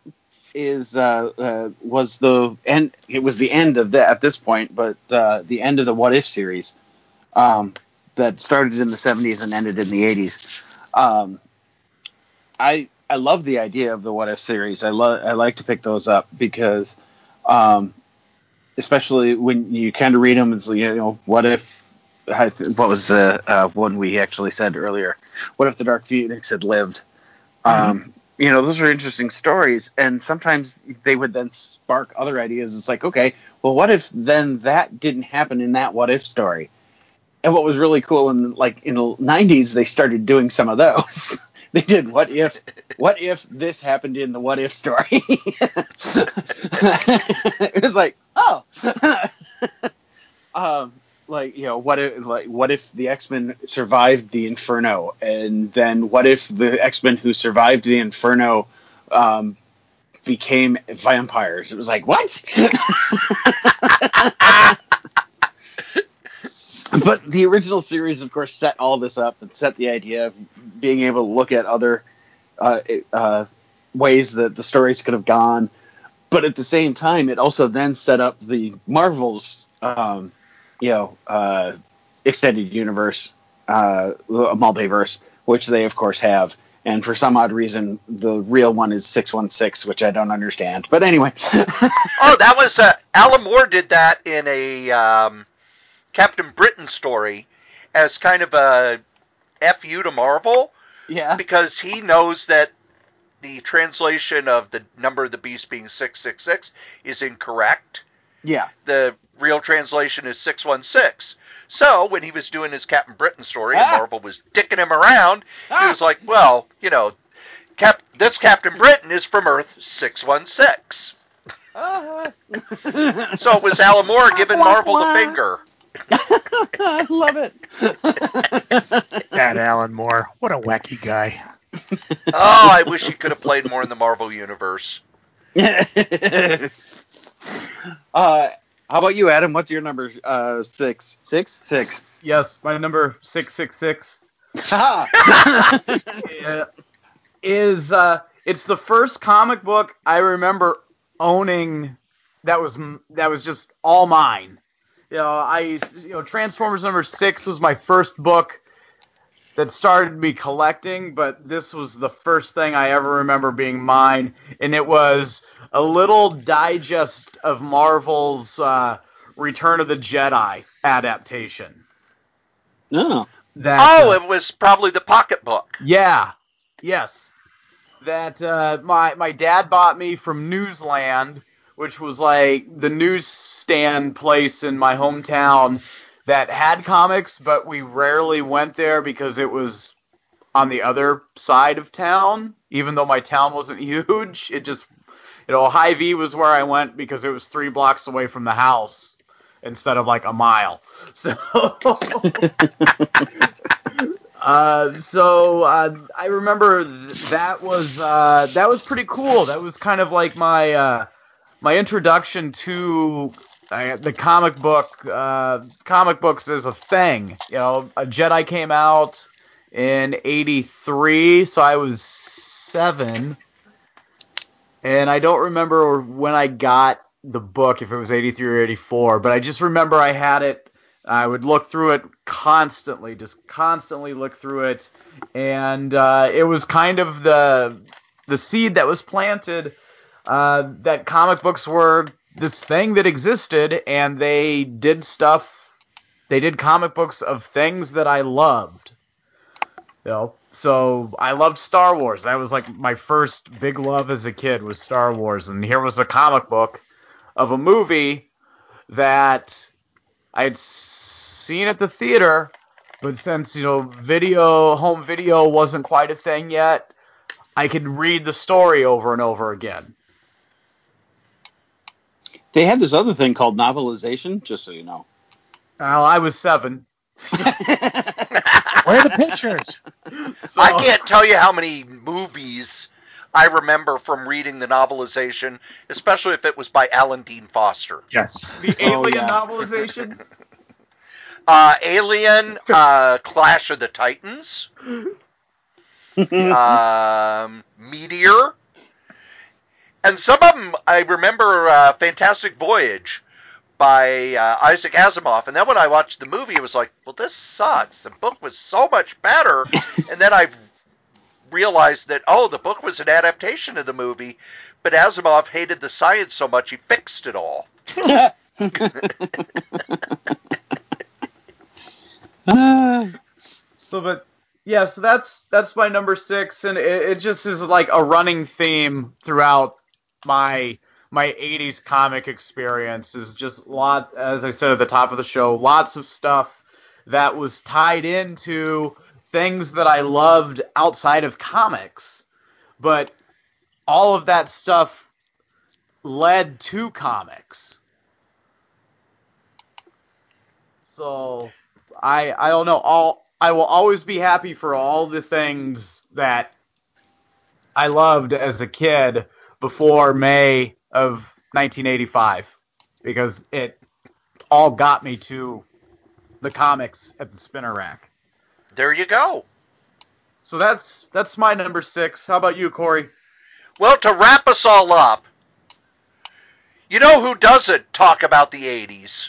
Was the end? It was the end of that at this point, but the end of the What If series that started in the 70s and ended in the 80s. I love the idea of the What If series. I like to pick those up because, especially when you kind of read them, it's what if. What was the one we actually said earlier? What if the Dark Phoenix had lived? Those are interesting stories, and sometimes they would then spark other ideas. It's like, okay, well, what if then that didn't happen in that What If story? And what was really cool in the 90s, they started doing some of those. They did what if this happened in the What If story? It was like, oh. What if the X-Men survived the Inferno, and then what if the X-Men who survived the Inferno became vampires? It was like, what? But the original series, of course, set all this up and set the idea of being able to look at other ways that the stories could have gone. But at the same time, it also then set up the Marvel's extended universe, multiverse, which they of course have. And for some odd reason, the real one is 616, which I don't understand. But anyway. Oh, that was Alan Moore did that in a Captain Britain story as kind of a FU to Marvel. Yeah. Because he knows that the translation of the number of the beast being 666 is incorrect. Yeah. The real translation is 616. So when he was doing his Captain Britain story and Marvel was dicking him around, he was like, well, This Captain Britain is from Earth 616. So it was Alan Moore giving Marvel the finger. I love it. That Alan Moore. What a wacky guy. Oh, I wish he could have played more in the Marvel Universe. How about you, Adam? What's your number? 6. 6? 6. Yes, my number 666 is it's the first comic book I remember owning that was just all mine. Transformers number 6 was my first book that started me collecting, but this was the first thing I ever remember being mine, and it was a little digest of Marvel's Return of the Jedi adaptation. No. It was probably the pocketbook. Yeah. Yes. That my dad bought me from Newsland, which was like the newsstand place in my hometown that had comics, but we rarely went there because it was on the other side of town. Even though my town wasn't huge, it just, Hy-Vee was where I went because it was 3 blocks away from the house instead of like a mile. So, I remember that was pretty cool. That was kind of like my introduction to the comic books as a thing. A Jedi came out in '83, so I was 7, and I don't remember when I got the book, if it was '83 or '84, but I just remember I had it. I would look through it constantly, just constantly look through it, and it was kind of the seed that was planted that comic books were this thing that existed, and they did comic books of things that I loved. So I loved Star Wars. That was like my first big love as a kid was Star Wars, and here was a comic book of a movie that I had seen at the theater, but since home video wasn't quite a thing yet, I could read the story over and over again. They had this other thing called novelization, just so you know. Well, I was 7. Where are the pictures? So, I can't tell you how many movies I remember from reading the novelization, especially if it was by Alan Dean Foster. Yes. The Alien novelization? Alien, Clash of the Titans, Meteor, and some of them I remember Fantastic Voyage by Isaac Asimov, and then when I watched the movie, it was like, well, this sucks. The book was so much better, and then I realized that, the book was an adaptation of the movie, but Asimov hated the science so much he fixed it all. So that's my number 6, and it just is like a running theme throughout my 80s comic experience. Is just as I said at the top of the show, lots of stuff that was tied into things that I loved outside of comics, but all of that stuff led to comics. So I don't know. I will always be happy for all the things that I loved as a kid before May of 1985, because it all got me to the comics at the spinner rack. There you go. So that's my number 6. How about you, Corey? Well, to wrap us all up, you know who doesn't talk about the 80s?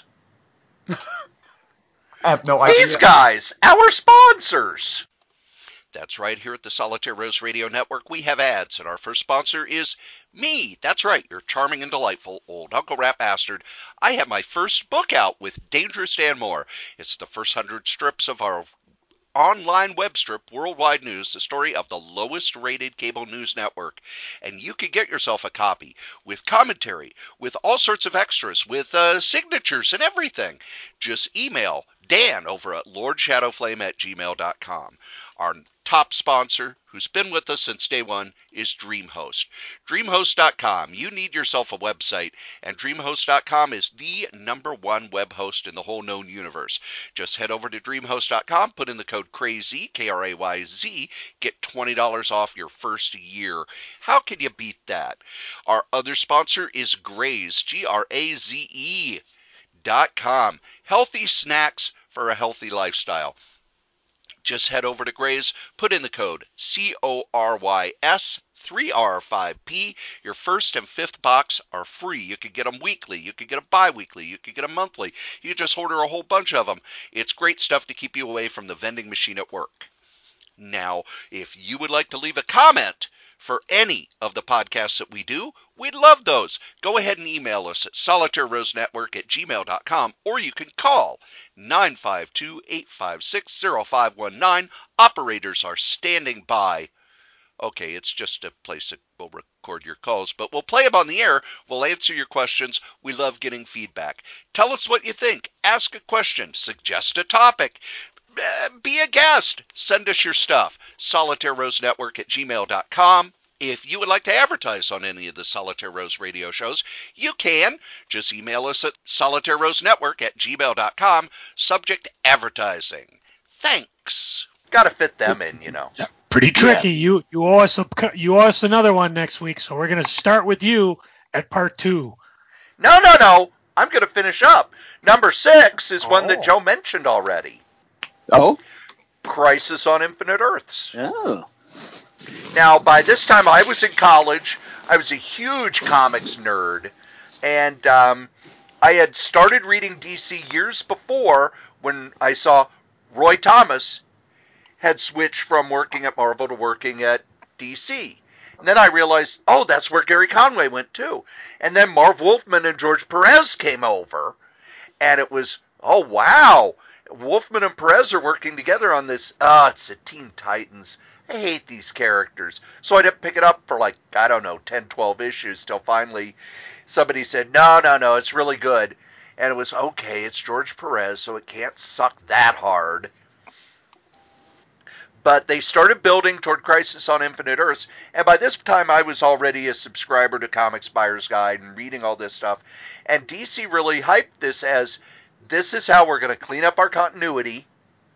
I have no idea. These guys, our sponsors. That's right, here at the Solitaire Rose Radio Network, we have ads, and our first sponsor is me. That's right, your charming and delightful old Uncle Rat Bastard. I have my first book out with Dangerous Dan Moore. It's the first 100 strips of our online web strip, Worldwide News, the story of the lowest rated cable news network. And you can get yourself a copy with commentary, with all sorts of extras, with signatures and everything. Just email Dan over at LordShadowFlame@gmail.com. Our top sponsor, who's been with us since day one, is DreamHost. DreamHost.com. You need yourself a website, and DreamHost.com is the #1 web host in the whole known universe. Just head over to DreamHost.com, put in the code KRAYZ, KRAYZ, get $20 off your first year. How can you beat that? Our other sponsor is Graze, GRAZE.com. Healthy snacks for a healthy lifestyle. Just head over to Graze, put in the code CORYS3R5P. Your first and fifth box are free. You could get them weekly. You could get them bi-weekly. You could get them monthly. You could just order a whole bunch of them. It's great stuff to keep you away from the vending machine at work. Now, if you would like to leave a comment for any of the podcasts that we do, we'd love those. Go ahead and email us at solitairerosenetwork@gmail.com, or you can call 952-856-0519. Operators are standing by. Okay, it's just a place that will record your calls, but we'll play them on the air. We'll answer your questions. We love getting feedback. Tell us what you think. Ask a question. Suggest a topic. Be a guest. Send us your stuff. SolitaireRoseNetwork@gmail.com. If you would like to advertise on any of the Solitaire Rose radio shows, you can. Just email us at SolitaireRoseNetwork@gmail.com. Subject advertising. Thanks. Got to fit them in, you know. Pretty tricky. Yeah. You owe us another one next week, so we're going to start with you at part 2. No. I'm going to finish up. Number 6 is one that Joe mentioned already. Oh? Crisis on Infinite Earths. Oh. Now, by this time, I was in college. I was a huge comics nerd. And I had started reading DC years before when I saw Roy Thomas had switched from working at Marvel to working at DC. And then I realized, oh, that's where Gary Conway went too. And then Marv Wolfman and George Perez came over. And it was, oh, wow. Wolfman and Perez are working together on this. It's the Teen Titans. I hate these characters. So I didn't pick it up for 10, 12 issues till finally somebody said, no, it's really good. And it was, okay, it's George Perez, so it can't suck that hard. But they started building toward Crisis on Infinite Earths, and by this time I was already a subscriber to Comics Buyer's Guide and reading all this stuff. And DC really hyped this as, this is how we're going to clean up our continuity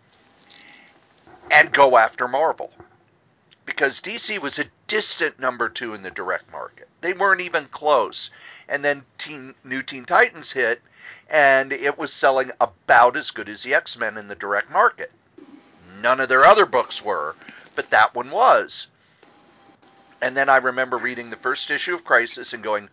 and go after Marvel. Because DC was a distant number 2 in the direct market. They weren't even close. And then New Teen Titans hit, and it was selling about as good as the X-Men in the direct market. None of their other books were, but that one was. And then I remember reading the first issue of Crisis and going,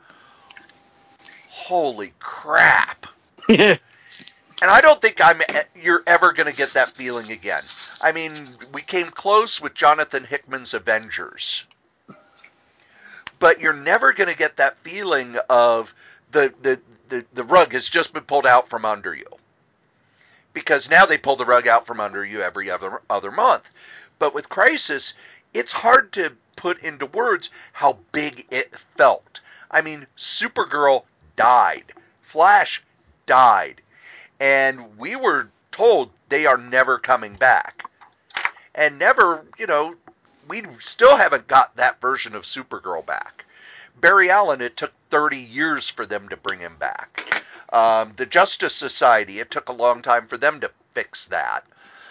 holy crap. And I don't think you're ever going to get that feeling again. I mean, we came close with Jonathan Hickman's Avengers. But you're never going to get that feeling of the rug has just been pulled out from under you. Because now they pull the rug out from under you every other month. But with Crisis, it's hard to put into words how big it felt. I mean, Supergirl died. Flash died. And we were told they are never coming back. And never, we still haven't got that version of Supergirl back. Barry Allen, it took 30 years for them to bring him back. The Justice Society, it took a long time for them to fix that.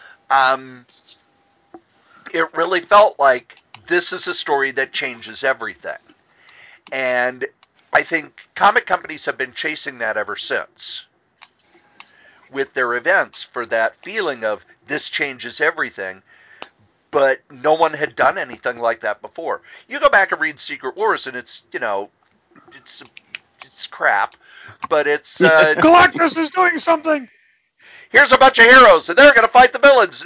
It really felt like this is a story that changes everything. And I think comic companies have been chasing that ever since with their events for that feeling of this changes everything. But no one had done anything like that before. You go back and read Secret Wars, and it's, it's crap. But it's... Galactus is doing something! Here's a bunch of heroes, and they're going to fight the villains.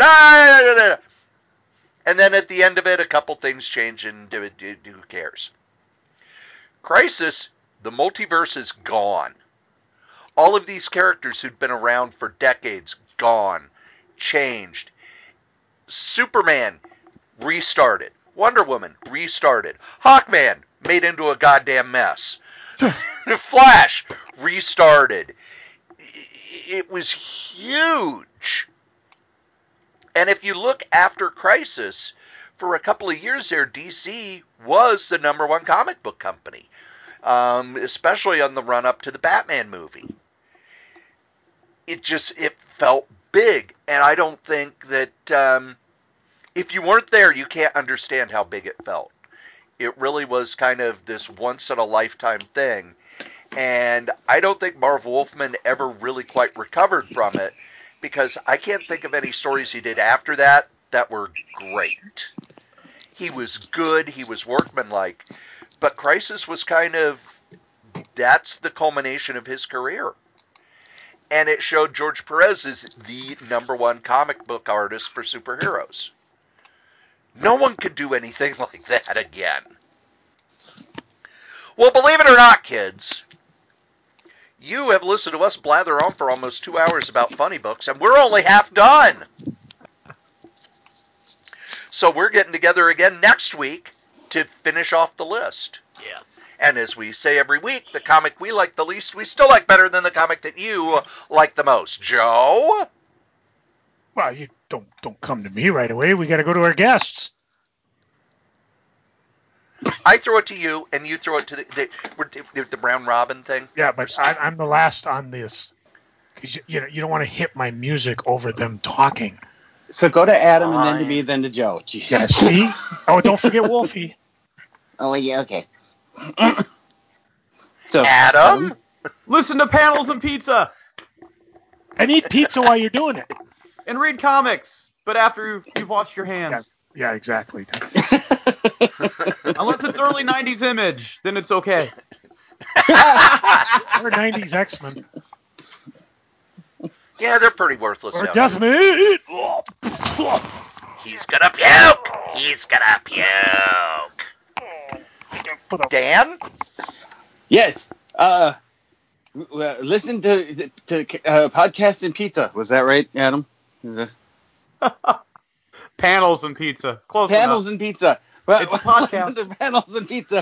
And then at the end of it, a couple things change, and who cares? Crisis, the multiverse is gone. All of these characters who'd been around for decades, gone, changed. Superman, restarted. Wonder Woman, restarted. Hawkman, made into a goddamn mess. Flash, restarted. It was huge. And if you look after Crisis, for a couple of years there, DC was the number one comic book company, especially on the run-up to the Batman movie. It felt big, and I don't think that if you weren't there, you can't understand how big it felt. It really was kind of this once-in-a-lifetime thing, and I don't think Marv Wolfman ever really quite recovered from it, because I can't think of any stories he did after that that were great. He was good, he was workmanlike, but Crisis was that's the culmination of his career. And it showed George Perez is the number one comic book artist for superheroes. No one could do anything like that again. Well, believe it or not, kids, you have listened to us blather on for almost 2 hours about funny books, and we're only half done. So we're getting together again next week to finish off the list. Yes. And as we say every week, the comic we like the least, we still like better than the comic that you like the most. Joe? Well, you don't come to me right away. We got to go to our guests. I throw it to you, and you throw it to the round robin thing. Yeah, but I'm the last on this. Because you don't want to hit my music over them talking. So go to Adam and then to me, then to Joe. Jeez. Yeah, see? Oh, don't forget Wolfie. Oh, yeah, okay. So Adam? Listen to Panels and Pizza. And eat pizza while you're doing it. And read comics, but after you've washed your hands. Yeah, exactly. Unless it's early 90s Image, then it's okay. Or 90s X-Men. Yeah, they're pretty worthless. Or Death Meat. He's gonna puke! He's gonna puke! Dan? Yes. Listen to Podcast and Pizza. Was that right, Adam? Is this? Panels and Pizza. Close Panels enough. and Pizza. Well, It's a podcast. Listen to Panels and Pizza.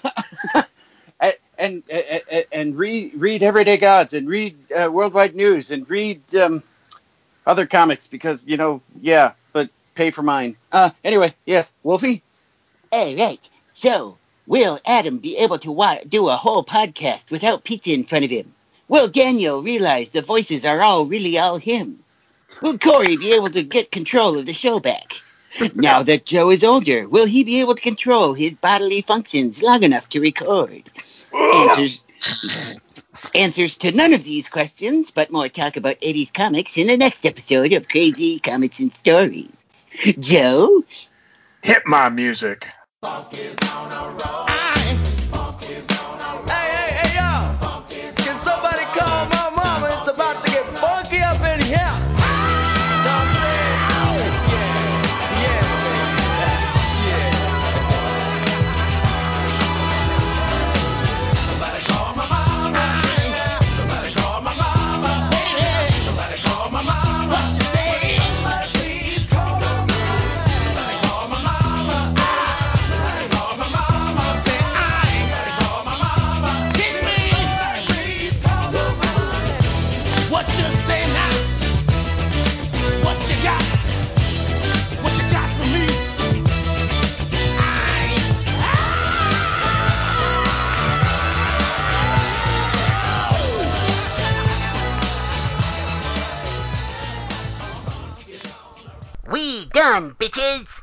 and read Everyday Gods and read Worldwide News and read other comics because, but pay for mine. Anyway, yes, Wolfie? All right. So, will Adam be able to do a whole podcast without pizza in front of him? Will Daniel realize the voices are really all him? Will Corey be able to get control of the show back? Now that Joe is older, will he be able to control his bodily functions long enough to record? Answers to none of these questions, but more talk about 80s comics in the next episode of Crazy Comics and Stories. Joe? Hit my music. Hey, yo! Can somebody call my mama? It's about to get funky up in here. Know what I'm saying? Somebody call my mama. Somebody call my mama. Somebody call my mama. What you say? Somebody please call my mama. Somebody call my mama. Somebody call my mama. Say somebody call my mama. Kick me. Somebody please call my mama. What you say now? What you got? What you got for me? We done, bitches!